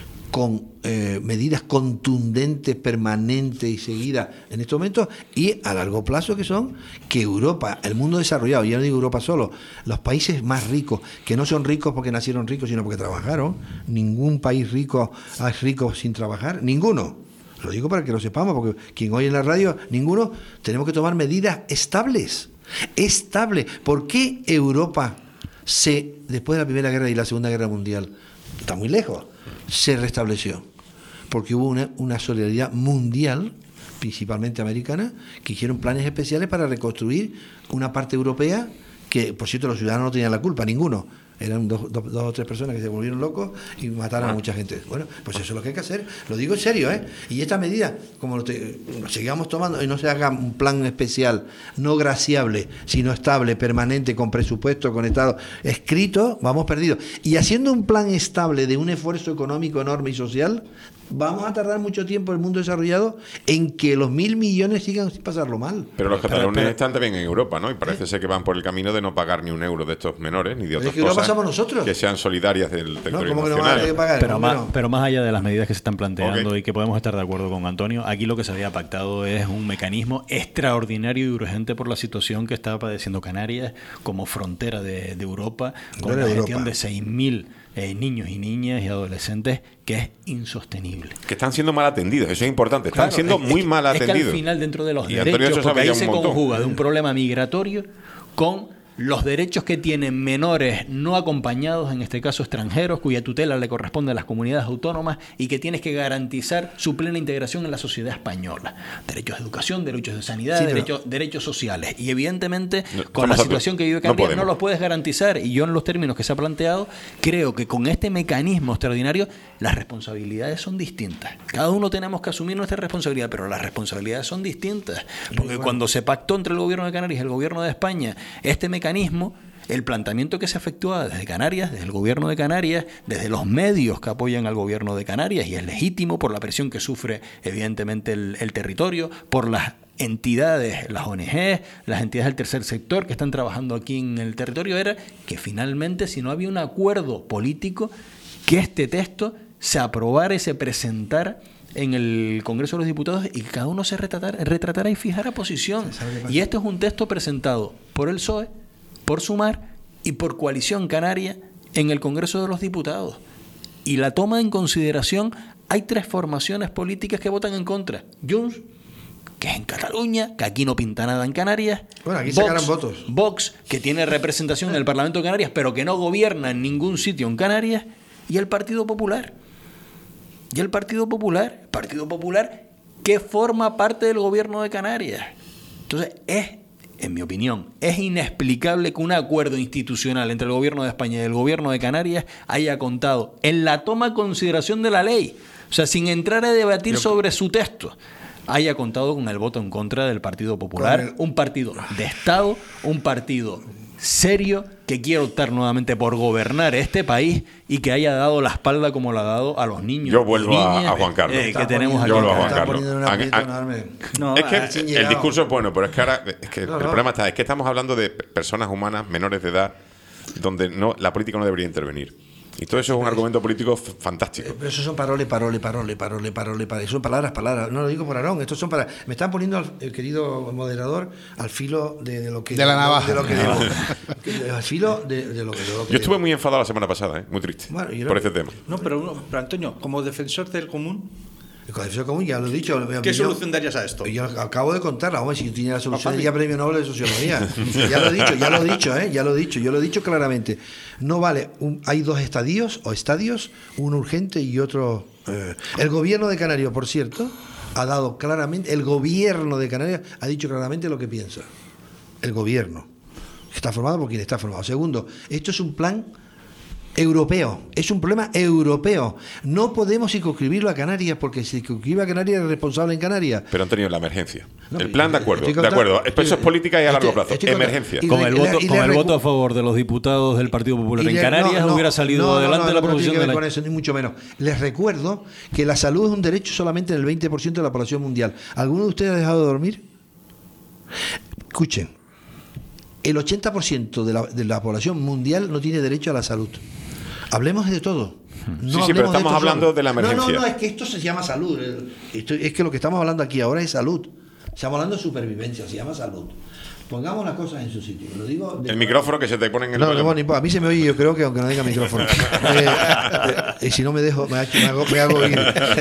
con eh, medidas contundentes, permanentes y seguidas en estos momentos, y a largo plazo, que son que Europa, el mundo desarrollado, ya no digo Europa solo, los países más ricos, que no son ricos porque nacieron ricos, sino porque trabajaron. Ningún país rico es rico sin trabajar, ninguno. Lo digo para que lo sepamos, porque quien oye en la radio, ninguno. Tenemos que tomar medidas estables, estables. ¿Por qué Europa se, después de la Primera Guerra y la Segunda Guerra Mundial, está muy lejos, se restableció? porque hubo una, una solidaridad mundial, principalmente americana, que hicieron planes especiales para reconstruir una parte europea que, por cierto, los ciudadanos no tenían la culpa, ninguno. Eran dos, dos, dos o tres personas que se volvieron locos y mataron a mucha gente. Bueno, pues eso es lo que hay que hacer. Lo digo en serio, ¿eh? Y esta medida, como lo, te, lo sigamos tomando y no se haga un plan especial, no graciable, sino estable, permanente, con presupuesto, con Estado escrito, vamos perdidos. Y haciendo un plan estable de un esfuerzo económico enorme y social, vamos a tardar mucho tiempo el mundo desarrollado en que los mil millones sigan sin pasarlo mal. Pero los catalanes están también en Europa, ¿no? Y parece ¿Eh? ser que van por el camino de no pagar ni un euro de estos menores, ni de otras es que cosas nosotros. que sean solidarias del territorio no, nacional. Que no pagar, pero, más, pero más allá de las medidas que se están planteando okay. y que podemos estar de acuerdo con Antonio, aquí lo que se había pactado es un mecanismo extraordinario y urgente por la situación que estaba padeciendo Canarias como frontera de, de Europa, con la gestión de seis mil Eh, niños y niñas y adolescentes, que es insostenible. Que están siendo mal atendidos, eso es importante. Están claro, siendo es, muy mal es atendidos. Es que al final, dentro de los y derechos, porque ahí se conjuga de un problema migratorio con los derechos que tienen menores no acompañados, en este caso extranjeros, cuya tutela le corresponde a las comunidades autónomas y que tienes que garantizar su plena integración en la sociedad española. Derechos de educación, derechos de sanidad, sí, derechos, derechos sociales. Y evidentemente, no, con la situación que vive Canarias, no, no los puedes garantizar. Y yo, en los términos que se ha planteado, creo que con este mecanismo extraordinario, las responsabilidades son distintas. Cada uno tenemos que asumir nuestra responsabilidad, pero las responsabilidades son distintas. Porque bueno, cuando se pactó entre el gobierno de Canarias y el gobierno de España, este mecanismo el planteamiento que se efectúa desde Canarias, desde el gobierno de Canarias, desde los medios que apoyan al gobierno de Canarias, y es legítimo por la presión que sufre evidentemente el, el territorio, por las entidades, las O N G, las entidades del tercer sector que están trabajando aquí en el territorio, era que finalmente, si no había un acuerdo político, que este texto se aprobara y se presentara en el Congreso de los Diputados y que cada uno se retratara, retratara y fijara posición. Y este es un texto presentado por el P S O E, por Sumar y por Coalición Canaria en el Congreso de los Diputados. Y la toma en consideración, hay tres formaciones políticas que votan en contra. Junts, que es en Cataluña, que aquí no pinta nada en Canarias. Bueno, aquí sacaron votos. Vox, que tiene representación en el Parlamento de Canarias, pero que no gobierna en ningún sitio en Canarias. Y el Partido Popular. Y el Partido Popular, el Partido Popular que forma parte del gobierno de Canarias. Entonces, es, en mi opinión, es inexplicable que un acuerdo institucional entre el gobierno de España y el gobierno de Canarias haya contado en la toma en consideración de la ley, o sea, sin entrar a debatir Yo, sobre su texto, haya contado con el voto en contra del Partido Popular, el... un partido de Estado, un partido serio que quiere optar nuevamente por gobernar este país y que haya dado la espalda como la ha dado a los niños. Yo vuelvo y niñas, a, a Juan Carlos. Eh, que tenemos yo aquí. vuelvo a Juan Carlos. A, a, no, es que el, el discurso es bueno, pero es que ahora es que no, el no. problema está es que estamos hablando de personas humanas menores de edad donde no la política no debería intervenir. Y todo eso es un argumento político fantástico. Pero eso son parole, parole, parole, parole, parole, parole. Son palabras, palabras. No lo digo por Aarón. Estos son para. Me están poniendo, al, el querido moderador, al filo de, de lo que. De la navaja. De lo que debo. Al filo de, de lo que, de lo que Yo estuve debo. muy enfadado la semana pasada, ¿eh? Muy triste. Bueno, por este tema. No, pero, uno, pero Antonio, como defensor del común. El defensor común, ya lo he dicho. ¿Qué yo, solución darías a esto? Yo acabo de contarla. Hombre, si yo tenía la solución, ya premio Nobel de Sociología. Ya lo he dicho, ya lo he dicho, ¿eh? Ya lo he dicho, yo lo he dicho claramente. No vale, un, hay dos estadios o estadios, uno urgente y otro. Eh. El gobierno de Canarias, por cierto, ha dado claramente, el gobierno de Canarias ha dicho claramente lo que piensa. El gobierno. Está formado por quien está formado. Segundo, esto es un plan europeo, es un problema europeo. No podemos circunscribirlo a Canarias porque si circunscribe a Canarias es responsable en Canarias. Pero han tenido la emergencia. No, el plan de acuerdo, de acuerdo. Eso es política y a largo plazo. Emergencia. Con el voto, con el voto a favor de los diputados del Partido Popular en Canarias no, no, hubiera salido no, no, adelante no, no, la proposición no, no, no, de la. Con eso, ni mucho menos. Les recuerdo que la salud es un derecho solamente en el veinte por ciento de la población mundial. ¿Alguno de ustedes ha dejado de dormir? Escuchen. El ochenta por ciento de la, de la población mundial no tiene derecho a la salud. Hablemos de todo. No sí, sí, pero estamos de hablando solo. de la emergencia. No, no, no, es que esto se llama salud. Esto, es que lo que estamos hablando aquí ahora es salud. Estamos hablando de supervivencia, se llama salud. Pongamos las cosas en su sitio. Lo digo el micrófono que se te pone en el no, no, no, a mí se me oye, yo creo que aunque no diga micrófono. eh, Y si no me dejo, me hago, me hago, me hago oír.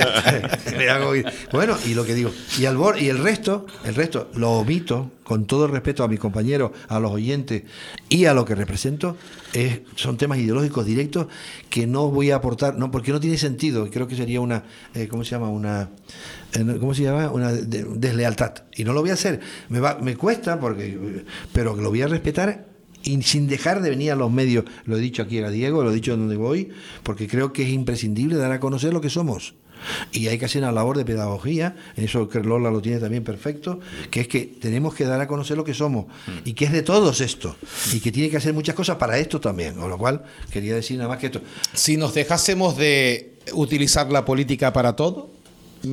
me hago oír. Bueno, y lo que digo, y al bor, y el resto, el resto lo omito con todo el respeto a mis compañeros, a los oyentes y a lo que represento, es, son temas ideológicos directos que no voy a aportar, no, porque no tiene sentido. Creo que sería una, eh, ¿cómo se llama? Una, eh, ¿cómo se llama? Una de, deslealtad. Y no lo voy a hacer. Me va, me cuesta, porque, pero lo voy a respetar. Y sin dejar de venir a los medios, lo he dicho aquí a Diego, lo he dicho donde voy, porque creo que es imprescindible dar a conocer lo que somos. Y hay que hacer una labor de pedagogía, en eso que Lola lo tiene también perfecto, que es que tenemos que dar a conocer lo que somos, y que es de todos esto, y que tiene que hacer muchas cosas para esto también, con lo cual quería decir nada más que esto. Si nos dejásemos de utilizar la política para todo,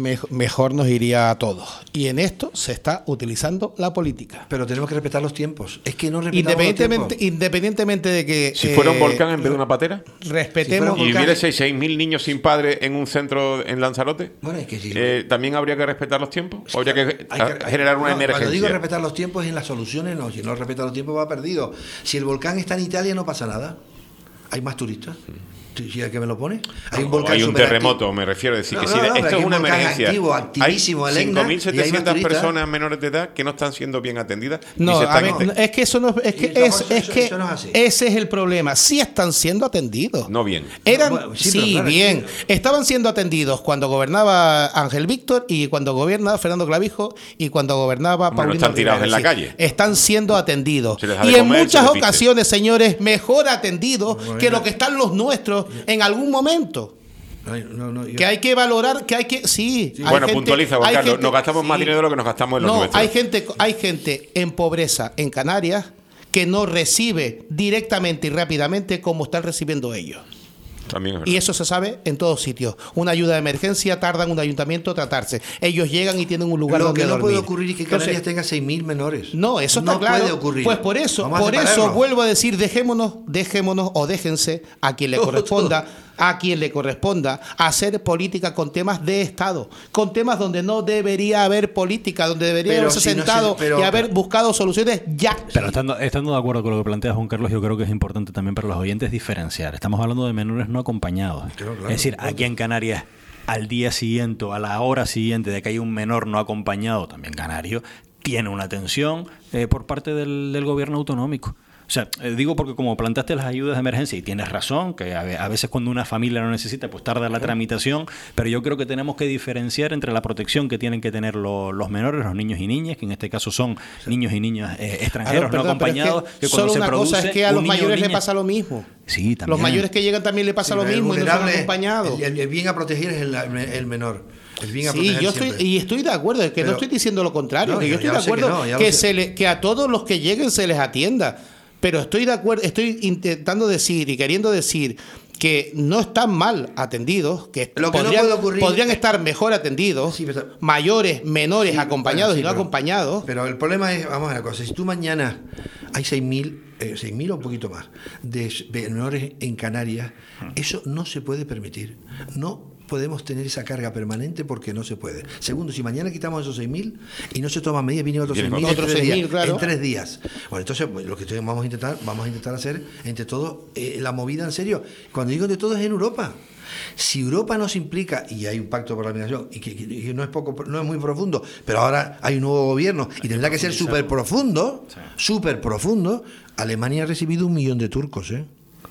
mejor nos iría a todos. Y en esto se está utilizando la política. Pero tenemos que respetar los tiempos. Es que no respetamos independientemente, los tiempos. Independientemente de que... Si eh, fuera un volcán en vez de una patera. Respetemos... Si y hubiera seis mil niños sin padre en un centro en Lanzarote. Bueno, es que sí. Eh, ¿También habría que respetar los tiempos? ¿O habría que, que generar una no, emergencia? Cuando digo respetar los tiempos es en las soluciones, no. Si no respeta los tiempos va perdido. Si el volcán está en Italia no pasa nada. Hay más turistas. ¿Sí, a qué me lo pone? Hay un volcán, hay un terremoto, me refiero a decir no, que no, si no, esto es una emergencia. Activo, activísimo, hay cinco mil setecientas personas menores de edad que no están siendo bien atendidas. No, a ver, es que eso no es que es, es eso, que eso no es así. Ese es el problema. Sí están siendo atendidos. No bien. Eran no, bueno, sí, sí claro, bien. Sí. Estaban siendo atendidos cuando gobernaba Ángel Víctor y cuando gobernaba Fernando Clavijo y cuando gobernaba bueno, Paulino. Están tirados en la calle. Están siendo atendidos. Y en comer, muchas ocasiones, señores, mejor atendidos no, que lo que están los nuestros en algún momento. Momento. No, no, yo... Que hay que valorar, que hay que. Sí. sí. Bueno, gente, puntualiza, Juan Carlos. Gente, nos gastamos sí. más dinero de lo que nos gastamos en los no, nuestros. Hay gente, hay gente en pobreza en Canarias que no recibe directamente y rápidamente como están recibiendo ellos. También y eso se sabe en todos sitios. Una ayuda de emergencia tarda en un ayuntamiento tratarse. Ellos llegan y tienen un lugar lo donde que no dormir. puede ocurrir es que Canarias Entonces, tenga seis mil menores. No, eso está no claro. Puede ocurrir. Pues por eso, por eso vuelvo a decir, dejémonos, dejémonos o déjense a quien le corresponda, a quien le corresponda hacer política con temas de Estado, con temas donde no debería haber política, donde debería pero haberse si sentado no se, pero, y haber buscado soluciones ya. Pero estando, estando de acuerdo con lo que plantea Juan Carlos, yo creo que es importante también para los oyentes diferenciar. Estamos hablando de menores no acompañados. Claro, claro, es decir, claro. Aquí en Canarias, al día siguiente, a la hora siguiente de que hay un menor no acompañado, también canario, tiene una atención eh, por parte del, del gobierno autonómico. O sea, eh, digo porque como planteaste las ayudas de emergencia, y tienes razón, que a, a veces cuando una familia lo necesita, pues tarda la tramitación, pero yo creo que tenemos que diferenciar entre la protección que tienen que tener lo, los menores, los niños y niñas, que en este caso son niños y niñas eh, extranjeros ver, perdón, no acompañados, es que, que cuando solo se una produce cosa es que a los mayores le pasa lo mismo. Sí, también. Los mayores que llegan también le pasa sí, lo mismo y no son acompañados. El, el bien a proteger es el, el menor. Sí, yo estoy, y estoy de acuerdo, es que pero, no estoy diciendo lo contrario, no, que yo estoy de acuerdo que, no, que, se le, que a todos los que lleguen se les atienda. Pero estoy de acuerdo, estoy intentando decir y queriendo decir que no están mal atendidos, que, Lo que podrían, no ocurrir, podrían estar mejor atendidos, sí, pero, mayores, menores, sí, acompañados bueno, sí, y no pero, acompañados. Pero el problema es, vamos a ver una cosa, si tú mañana hay seis mil, eh, seis mil o un poquito más de menores en Canarias, eso no se puede permitir. No podemos tener esa carga permanente porque no se puede. Segundo, si mañana quitamos esos seis mil y no se toman medidas, vienen otros seis mil en, claro. en tres días. Bueno, entonces pues, lo que vamos a intentar, vamos a intentar hacer entre todos eh, la movida en serio. Cuando digo de todos es en Europa. Si Europa nos implica, y hay un pacto por la migración, y que, que, que no es poco, no es muy profundo, pero ahora hay un nuevo gobierno y tendrá que ser súper profundo, súper profundo. Alemania ha recibido un millón de turcos, ¿eh?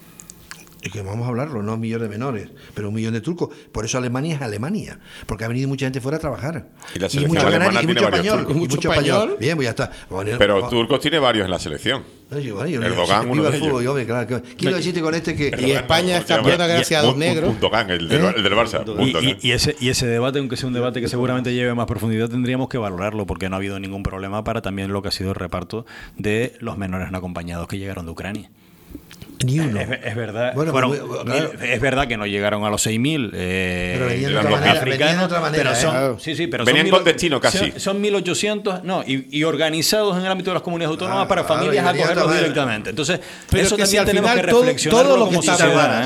Y que vamos a hablarlo, no un millón de menores, pero un millón de turcos. Por eso Alemania es Alemania, porque ha venido mucha gente fuera a trabajar. Y la selección y mucho alemana tiene mucho varios español, turcos. Y mucho español. Bien, pues ya está. Bueno, pero oh, turcos tiene varios en la selección. No, yo, bueno, yo Erdogan, uno de ellos. Yo, claro, que, quiero decirte con este que... Y España es campeona gracias a dos negros. Punto can, el, del, el del Barça. Y, y, y, ese, y ese debate, aunque sea un debate que seguramente lleve más profundidad, tendríamos que valorarlo, porque no ha habido ningún problema para también lo que ha sido el reparto de los menores no acompañados que llegaron de Ucrania. Ni uno. Es, es verdad. Bueno, fueron, pues, claro. Es verdad que no llegaron a los seis mil. Eh, pero venían de otra manera. Venían de otra manera. Pero son, eh. sí, sí, pero venían son con mil, destino casi. Son, son mil ochocientos, no, y, y organizados en el ámbito de las comunidades autónomas ah, para claro, familias acogerlos directamente. Entonces, pero eso que también si al tenemos final que reflexionar todo, todo lo que como está sociedad. ¿eh? Sí.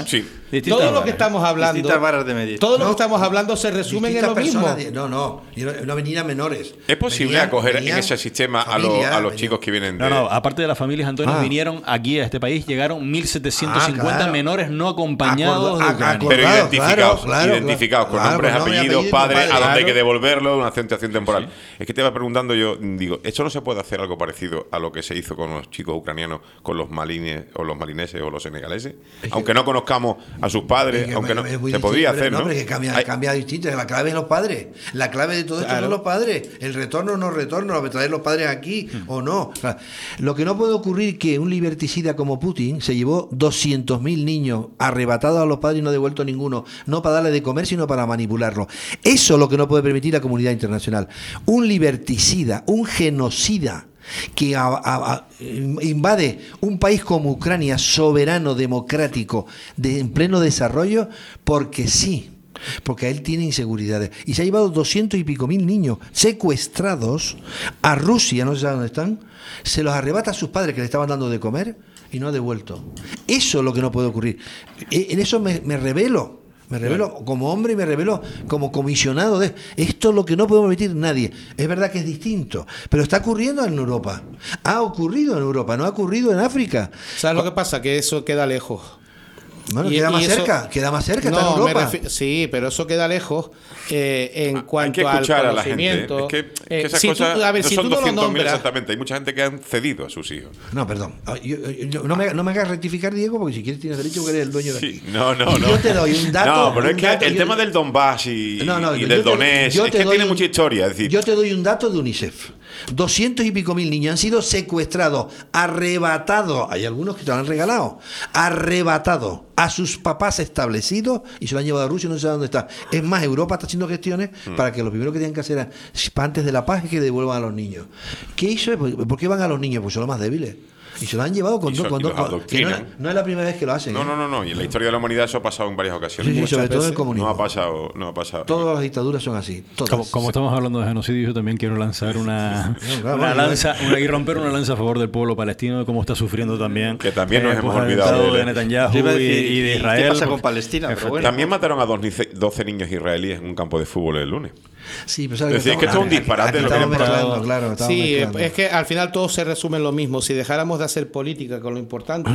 Distintas todo lo varas. que estamos hablando, Distintas varas de medir. todo lo No, que estamos hablando se resume en lo mismo. De, no, no, no venían menores. ¿Es posible venían, acoger venían en ese sistema familia, a, lo, a los venían. chicos que vienen de...? No, no, aparte de las familias, Antonio, Ah. vinieron aquí a este país, llegaron mil setecientos cincuenta Ah, claro. menores no acompañados Acordo- de Ucrania. acordado, Pero claro, identificados, claro, identificados con claro, nombres, con nombre, apellidos, apellido, padres, padre, a donde hay claro. que devolverlo, una acentuación temporal. Es que te iba preguntando yo, digo, ¿esto no se puede hacer algo parecido a lo que se hizo con los chicos ucranianos, con los malines o los malineses o los senegaleses? Es Aunque que- no conozcamos a sus padres, Es que aunque no, es muy se distinto, podría pero hacer, ¿no? No, pero es que cambia, Hay- cambia distinto. La clave es los padres. La clave de todo esto Claro. son los padres. El retorno o no retorno, lo de traer los padres aquí o no. O sea, lo que no puede ocurrir que un liberticida como Putin se llevó doscientos mil niños arrebatados a los padres y no devuelto ninguno, no para darle de comer, sino para manipularlo. Eso es lo que no puede permitir la comunidad internacional. Un liberticida, un genocida que a, a, a, invade un país como Ucrania, soberano, democrático, de, en pleno desarrollo, porque sí, porque él tiene inseguridades. Y se ha llevado doscientos y pico mil niños secuestrados a Rusia, no sé dónde están, se los arrebata a sus padres que le estaban dando de comer y no ha devuelto. Eso es lo que no puede ocurrir. En eso me, me revelo. Me revelo como hombre y me revelo como comisionado de esto es lo que no puede permitir nadie. Es verdad que es distinto, pero está ocurriendo en Europa. Ha ocurrido en Europa, no ha ocurrido en África. ¿Sabes lo que pasa? Que eso queda lejos. Bueno, Y- queda y más eso- cerca, queda más cerca, está en No, me Europa. refi- sí, pero eso queda lejos eh, en Hay cuanto que escuchar al a la gente. conocimiento. Es que, es que Eh, esas si tú- cosas a ver, no si son tú no lo doscientos mil nombras, exactamente. Hay mucha gente que han cedido a sus hijos. No, perdón. Ah, yo- yo- yo- no, me, no me hagas rectificar, Diego, porque si quieres tienes derecho, porque eres el dueño de Sí, no, no, Y no. yo te doy un dato. No, pero es un que dato, el yo- tema del Donbass y, No, no, y yo del te- Donetsk yo es te que doy tiene un- mucha historia. Es decir, Yo te doy un dato de UNICEF. Doscientos y pico mil niños han sido secuestrados, arrebatados. Hay algunos que te lo han regalado. Arrebatados a sus papás establecidos y se lo han llevado a Rusia y no sé dónde está. Es más, Europa está haciendo gestiones Mm. para que lo primero que tienen que hacer es, antes de la paz es que devuelvan a los niños. ¿Qué hizo? ¿Por qué van a los niños? Pues son los más débiles. Y se lo han llevado con Y dos. son- con y dos los con- que no, adoctrinan. no es la primera vez que lo hacen. no, ¿eh? no, no, no. Y en la historia de la humanidad eso ha pasado en varias ocasiones. Sí, sí, Muchas sobre todo en el veces comunismo. No ha pasado, no ha pasado. Todas las dictaduras son así. Todas. Como, como estamos hablando de genocidio, yo también quiero lanzar una, claro, una bueno, lanza una, y romper una lanza a favor del pueblo palestino, como está sufriendo también. Que también nos hemos el olvidado atentado de de él. Netanyahu Yo iba a y, decir, y de ¿y Israel. qué pasa con porque- Palestina? Pero bueno. También mataron a doce niños israelíes en un campo de fútbol el lunes. Sí, pero Es ¿sabes decir, qué que esto es un estamos- disparate aquí lo que estamos hemos mezclando, pasado. claro, estamos Sí, mezclando. es que al final todo se resume en lo mismo. Si dejáramos de hacer política con lo importante,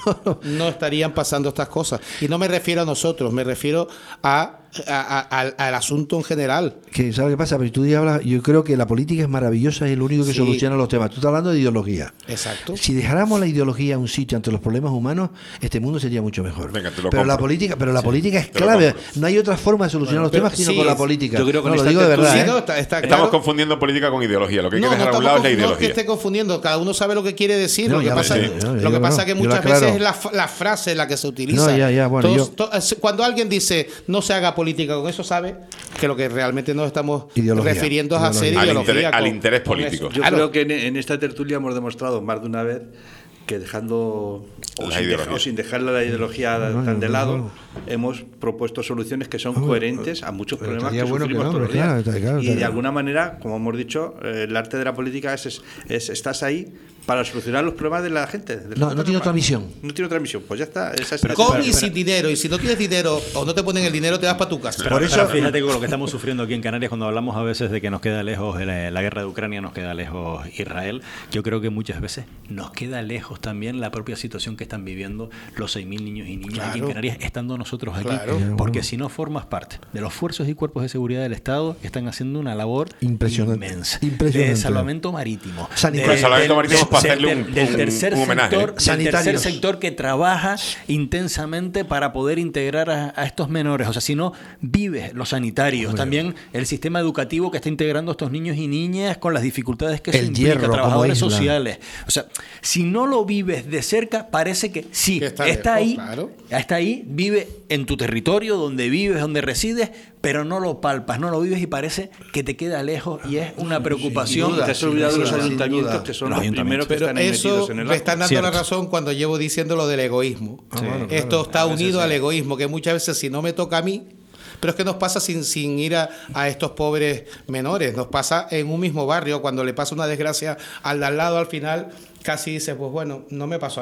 no estarían pasando estas cosas. Y no me refiero a nosotros, me refiero a, a- a- al, al asunto en general. Que, ¿sabes qué pasa? Pero tú hablas, yo creo que la política es maravillosa y es lo único que Sí. soluciona los temas. Tú estás hablando de ideología. Exacto. Si dejáramos la ideología a un sitio ante los problemas humanos, este mundo sería mucho mejor. Venga, te lo pero la compro. política, pero la política es te lo clave. compro. No hay otra forma de solucionar los Bueno, temas pero sino sí, con la política. yo creo que no, en lo esta digo de tertulia- verdad. Sí, ¿eh? no, está, está Estamos claro. confundiendo política con ideología. Lo que hay que No, dejar no a un lado es la estamos- no es que ideología. esté confundiendo, cada uno sabe lo que quiere decir. No, lo que ya lo pasa, sé, que- yo- yo lo digo que que pasa no, es que yo lo muchas aclaro. veces es la, la frase la que se utiliza. No, ya, ya, bueno, Todos- yo- to- cuando alguien dice no se haga política con eso, sabe que lo que realmente nos estamos Ideología, refiriendo es a hacer ideología. Al ideología. interés- al con- interés con político. eso. Yo Claro. creo que en, en esta tertulia hemos demostrado más de una vez que dejando o La sin, ideología. dejar, o sin dejar la ideología tan de lado, hemos propuesto soluciones que son coherentes a muchos pero problemas que estaría bueno que sufrimos no, todos los pero claro, días. está claro, y está de claro. alguna manera, como hemos dicho, eh, el arte de la política es, es, es- estás ahí para solucionar los problemas de la gente. de la No, gente no tiene normal. otra misión. No tiene otra misión. Pues ya está. Esa es Pero esa con es- y sin dinero. Y si no tienes dinero o no te ponen el dinero, te vas para tu casa. Pero, Por eso- pero fíjate con lo que estamos sufriendo aquí en Canarias cuando hablamos a veces de que nos queda lejos la, la guerra de Ucrania, nos queda lejos Israel. Yo creo que muchas veces nos queda lejos también la propia situación que están viviendo los seis mil niños y niñas aquí en Claro. Canarias, estando nosotros aquí. Claro. Porque si no formas parte de los fuerzas y cuerpos de seguridad del Estado, que están haciendo una labor Impresionante. inmensa. Impresionante. De salvamento marítimo. Sanitario. De- El salvamento del- marítimo es para del- hacerle del- un- del un- tercer un homenaje, sector, ¿eh? del tercer Sanitarios. sector que trabaja intensamente para poder integrar a, a estos menores. O sea, si no vives los sanitarios, también el sistema educativo que está integrando a estos niños y niñas con las dificultades que El eso implica, hierro como trabajadores isla. sociales. O sea, si no lo vives de cerca, parece que sí, Que está está, lejos, ahí, claro. está ahí, vive en tu territorio, donde vives, donde resides, pero no lo palpas, no lo vives y parece que te queda lejos y es una preocupación. Te has olvidado de los sin duda. ayuntamientos, que son Los los, primeros que Pero están ahí eso metidos en el me están agua. dando la Cierto. razón cuando llevo diciendo lo del egoísmo. Ah, bueno, Esto claro. está unido al egoísmo, que muchas veces si no me toca a mí, pero es que nos pasa sin, sin ir a, a estos pobres menores, nos pasa en un mismo barrio, cuando le pasa una desgracia al de al lado, al final casi dice, pues bueno, no me pasó a mí,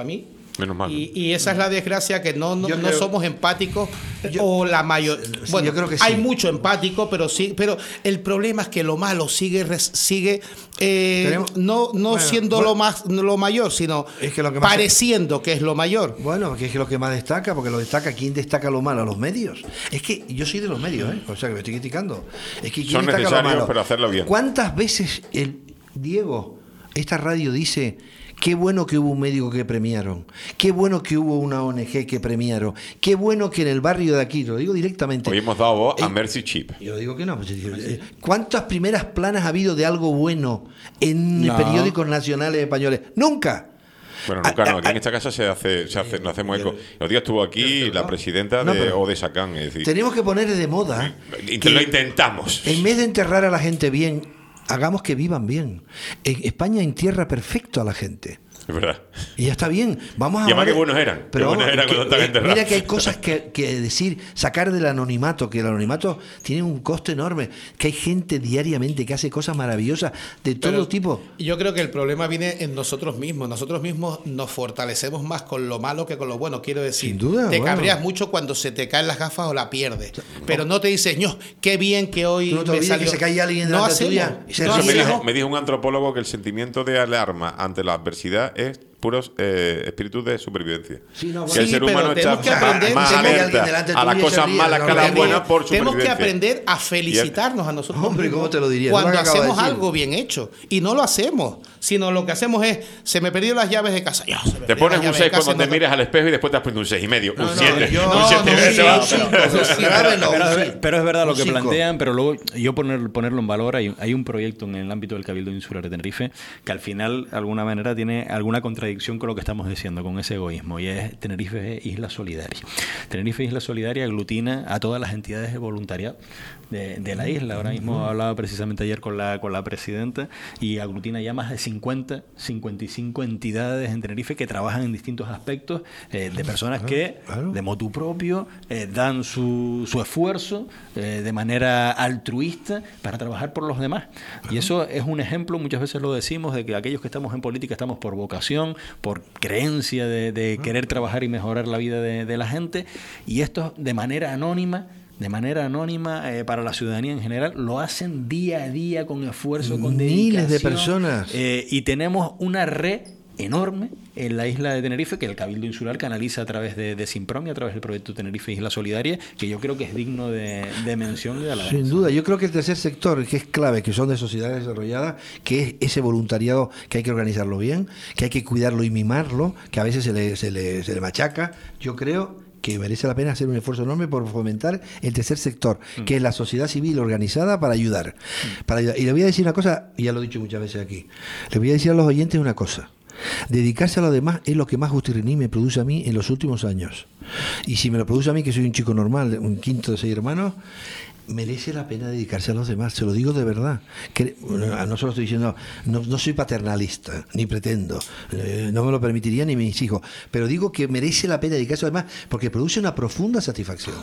Menos mal. Y, y esa es la desgracia, que no, no, Yo no creo- somos empáticos, Yo- o la mayor. Sí, Bueno, yo creo que sí. hay mucho empático, pero sí, pero el problema es que lo malo sigue res- sigue eh, Tenemos- no no bueno, siendo bueno. lo más lo mayor, sino Es que lo que más- pareciendo que es lo mayor. Bueno, que es lo que más destaca, porque lo destaca. ¿Quién destaca lo malo? Los medios. Es que yo soy de los medios, ¿eh? O sea, que me estoy criticando. Es que ¿quién Son destaca lo necesarios, malo? pero hacerlo bien. ¿Cuántas veces el Diego, esta radio dice: qué bueno que hubo un médico que premiaron, qué bueno que hubo una O N G que premiaron, qué bueno que en el barrio de aquí, lo digo directamente. Hoy hemos dado voz a Eh, Mercy Chip. Yo digo que no. Pues, eh, ¿cuántas primeras planas ha habido de algo bueno en No. periódicos nacionales españoles? ¡Nunca! Bueno, nunca Ah, no. Aquí ah, en esta casa se hace, se hace, nos hacemos eco. El otro día estuvo aquí pero- la presidenta no, de pero- O de Sacán. Es decir, Tenemos que poner de moda y que lo intentamos. en vez de enterrar a la gente bien, hagamos que vivan bien. En España entierra perfecto a la gente. Es verdad. Y ya está bien. Vamos a Y además hablar- qué buenos eran, qué buenos vamos, eran que- cuando estaban eh, enterrados. Mira que hay cosas que, que decir, sacar del anonimato, que el anonimato tiene un coste enorme, que hay gente diariamente que hace cosas maravillosas de todo Pero tipo. Yo creo que el problema viene en nosotros mismos. Nosotros mismos nos fortalecemos más con lo malo que con lo bueno. Quiero decir, Sin duda, te bueno. cabreas mucho cuando se te caen las gafas o la pierdes. Pero no te dices, no, qué bien que hoy Tú no te me olvides salió. que se cae alguien no delante hacemos, tuya y se no Eso me ríe. hacemos. dijo, me dijo un antropólogo que el sentimiento de alarma ante la adversidad es puros eh, espíritus de supervivencia. Sí, no, que bueno. el ser Sí, pero humano está tenemos que más- aprender- más tenemos que alguien alerta delante a las tuyo y se cosas ríe, malas no que a las ríe. buenas por Tenemos que supervivencia. aprender a felicitarnos a nosotros Hombre, mismos ¿cómo te lo diría? cuando Tú lo acabas de hacemos decir. algo bien hecho. Y no lo hacemos, sino lo que hacemos es, se me perdieron las llaves de casa. Ya, se me Te perdieron pones las un llaves de seis casa cuando y te no- miras al espejo y después te has puesto un seis y medio, un no, siete, yo- un no, siete. no, Ese sí, va- un cinco, sí, grave no, pero, un pero- cinco. pero es verdad lo Un que cinco. plantean, pero luego yo poner, ponerlo en valor, hay, hay un proyecto en el ámbito del Cabildo Insular de Tenerife que al final, de alguna manera, tiene alguna contradicción con lo que estamos diciendo, con ese egoísmo, y es Tenerife es Isla Solidaria. Tenerife Isla Solidaria aglutina a todas las entidades de voluntariado de, de la isla. Ahora mismo hablaba precisamente ayer con la, con la presidenta, y aglutina ya más de cincuenta, cincuenta y cinco entidades en Tenerife que trabajan en distintos aspectos, eh, de personas que claro. de motu propio eh, dan su, su esfuerzo eh, de manera altruista para trabajar por los demás. Y eso es un ejemplo, muchas veces lo decimos, de que aquellos que estamos en política estamos por vocación, por creencia de, de querer trabajar y mejorar la vida de, de la gente, y esto de manera anónima de manera anónima eh, para la ciudadanía en general, lo hacen día a día con esfuerzo, con Miles de dedicación, personas. eh, y tenemos una red enorme en la isla de Tenerife que el Cabildo Insular canaliza a través de, de Simpromi, a través del proyecto Tenerife Isla Solidaria, que yo creo que es digno de, de mención y de alabanza. Sin duda, yo creo que el tercer sector, que es clave, que son de sociedades desarrolladas, que es ese voluntariado que hay que organizarlo bien, que hay que cuidarlo y mimarlo, que a veces se le, se le, se le machaca, yo creo que merece la pena hacer un esfuerzo enorme por fomentar el tercer sector, mm. que es la sociedad civil organizada para ayudar. Mm. para ayudar. Y le voy a decir una cosa, y ya lo he dicho muchas veces aquí, le voy a decir a los oyentes una cosa. Dedicarse a lo demás es lo que más Gustirriní me produce a mí en los últimos años. Y si me lo produce a mí, que soy un chico normal, un quinto de seis hermanos, merece la pena dedicarse a los demás, se lo digo de verdad. Que, bueno, no solo estoy diciendo, no, no soy paternalista, ni pretendo, eh, no me lo permitiría ni mis hijos, pero digo que merece la pena dedicarse a los demás porque produce una profunda satisfacción.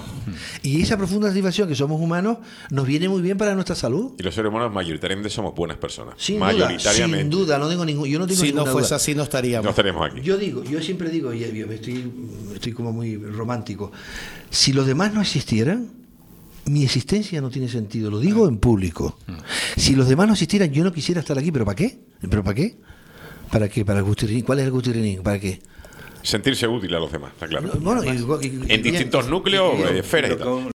Y esa profunda satisfacción, que somos humanos, nos viene muy bien para nuestra salud. Y los seres humanos mayoritariamente somos buenas personas. Sin mayoritariamente. duda, sin duda, no tengo ningún, yo no tengo Si no ninguna fuese duda. así, no estaríamos. No estaremos aquí. Yo digo, yo siempre digo, y yo estoy, estoy como muy romántico, si los demás no existieran, mi existencia no tiene sentido, lo digo en público. Si los demás no existieran, yo no quisiera estar aquí, ¿pero para qué? ¿Pero para qué? ¿Para qué? ¿Para el Gustirriní? ¿Cuál es el Gustirriní? ¿Para qué? Sentirse útil a los demás, está claro. Bueno, y- y- en y- distintos y- núcleos, y- esferas y tal.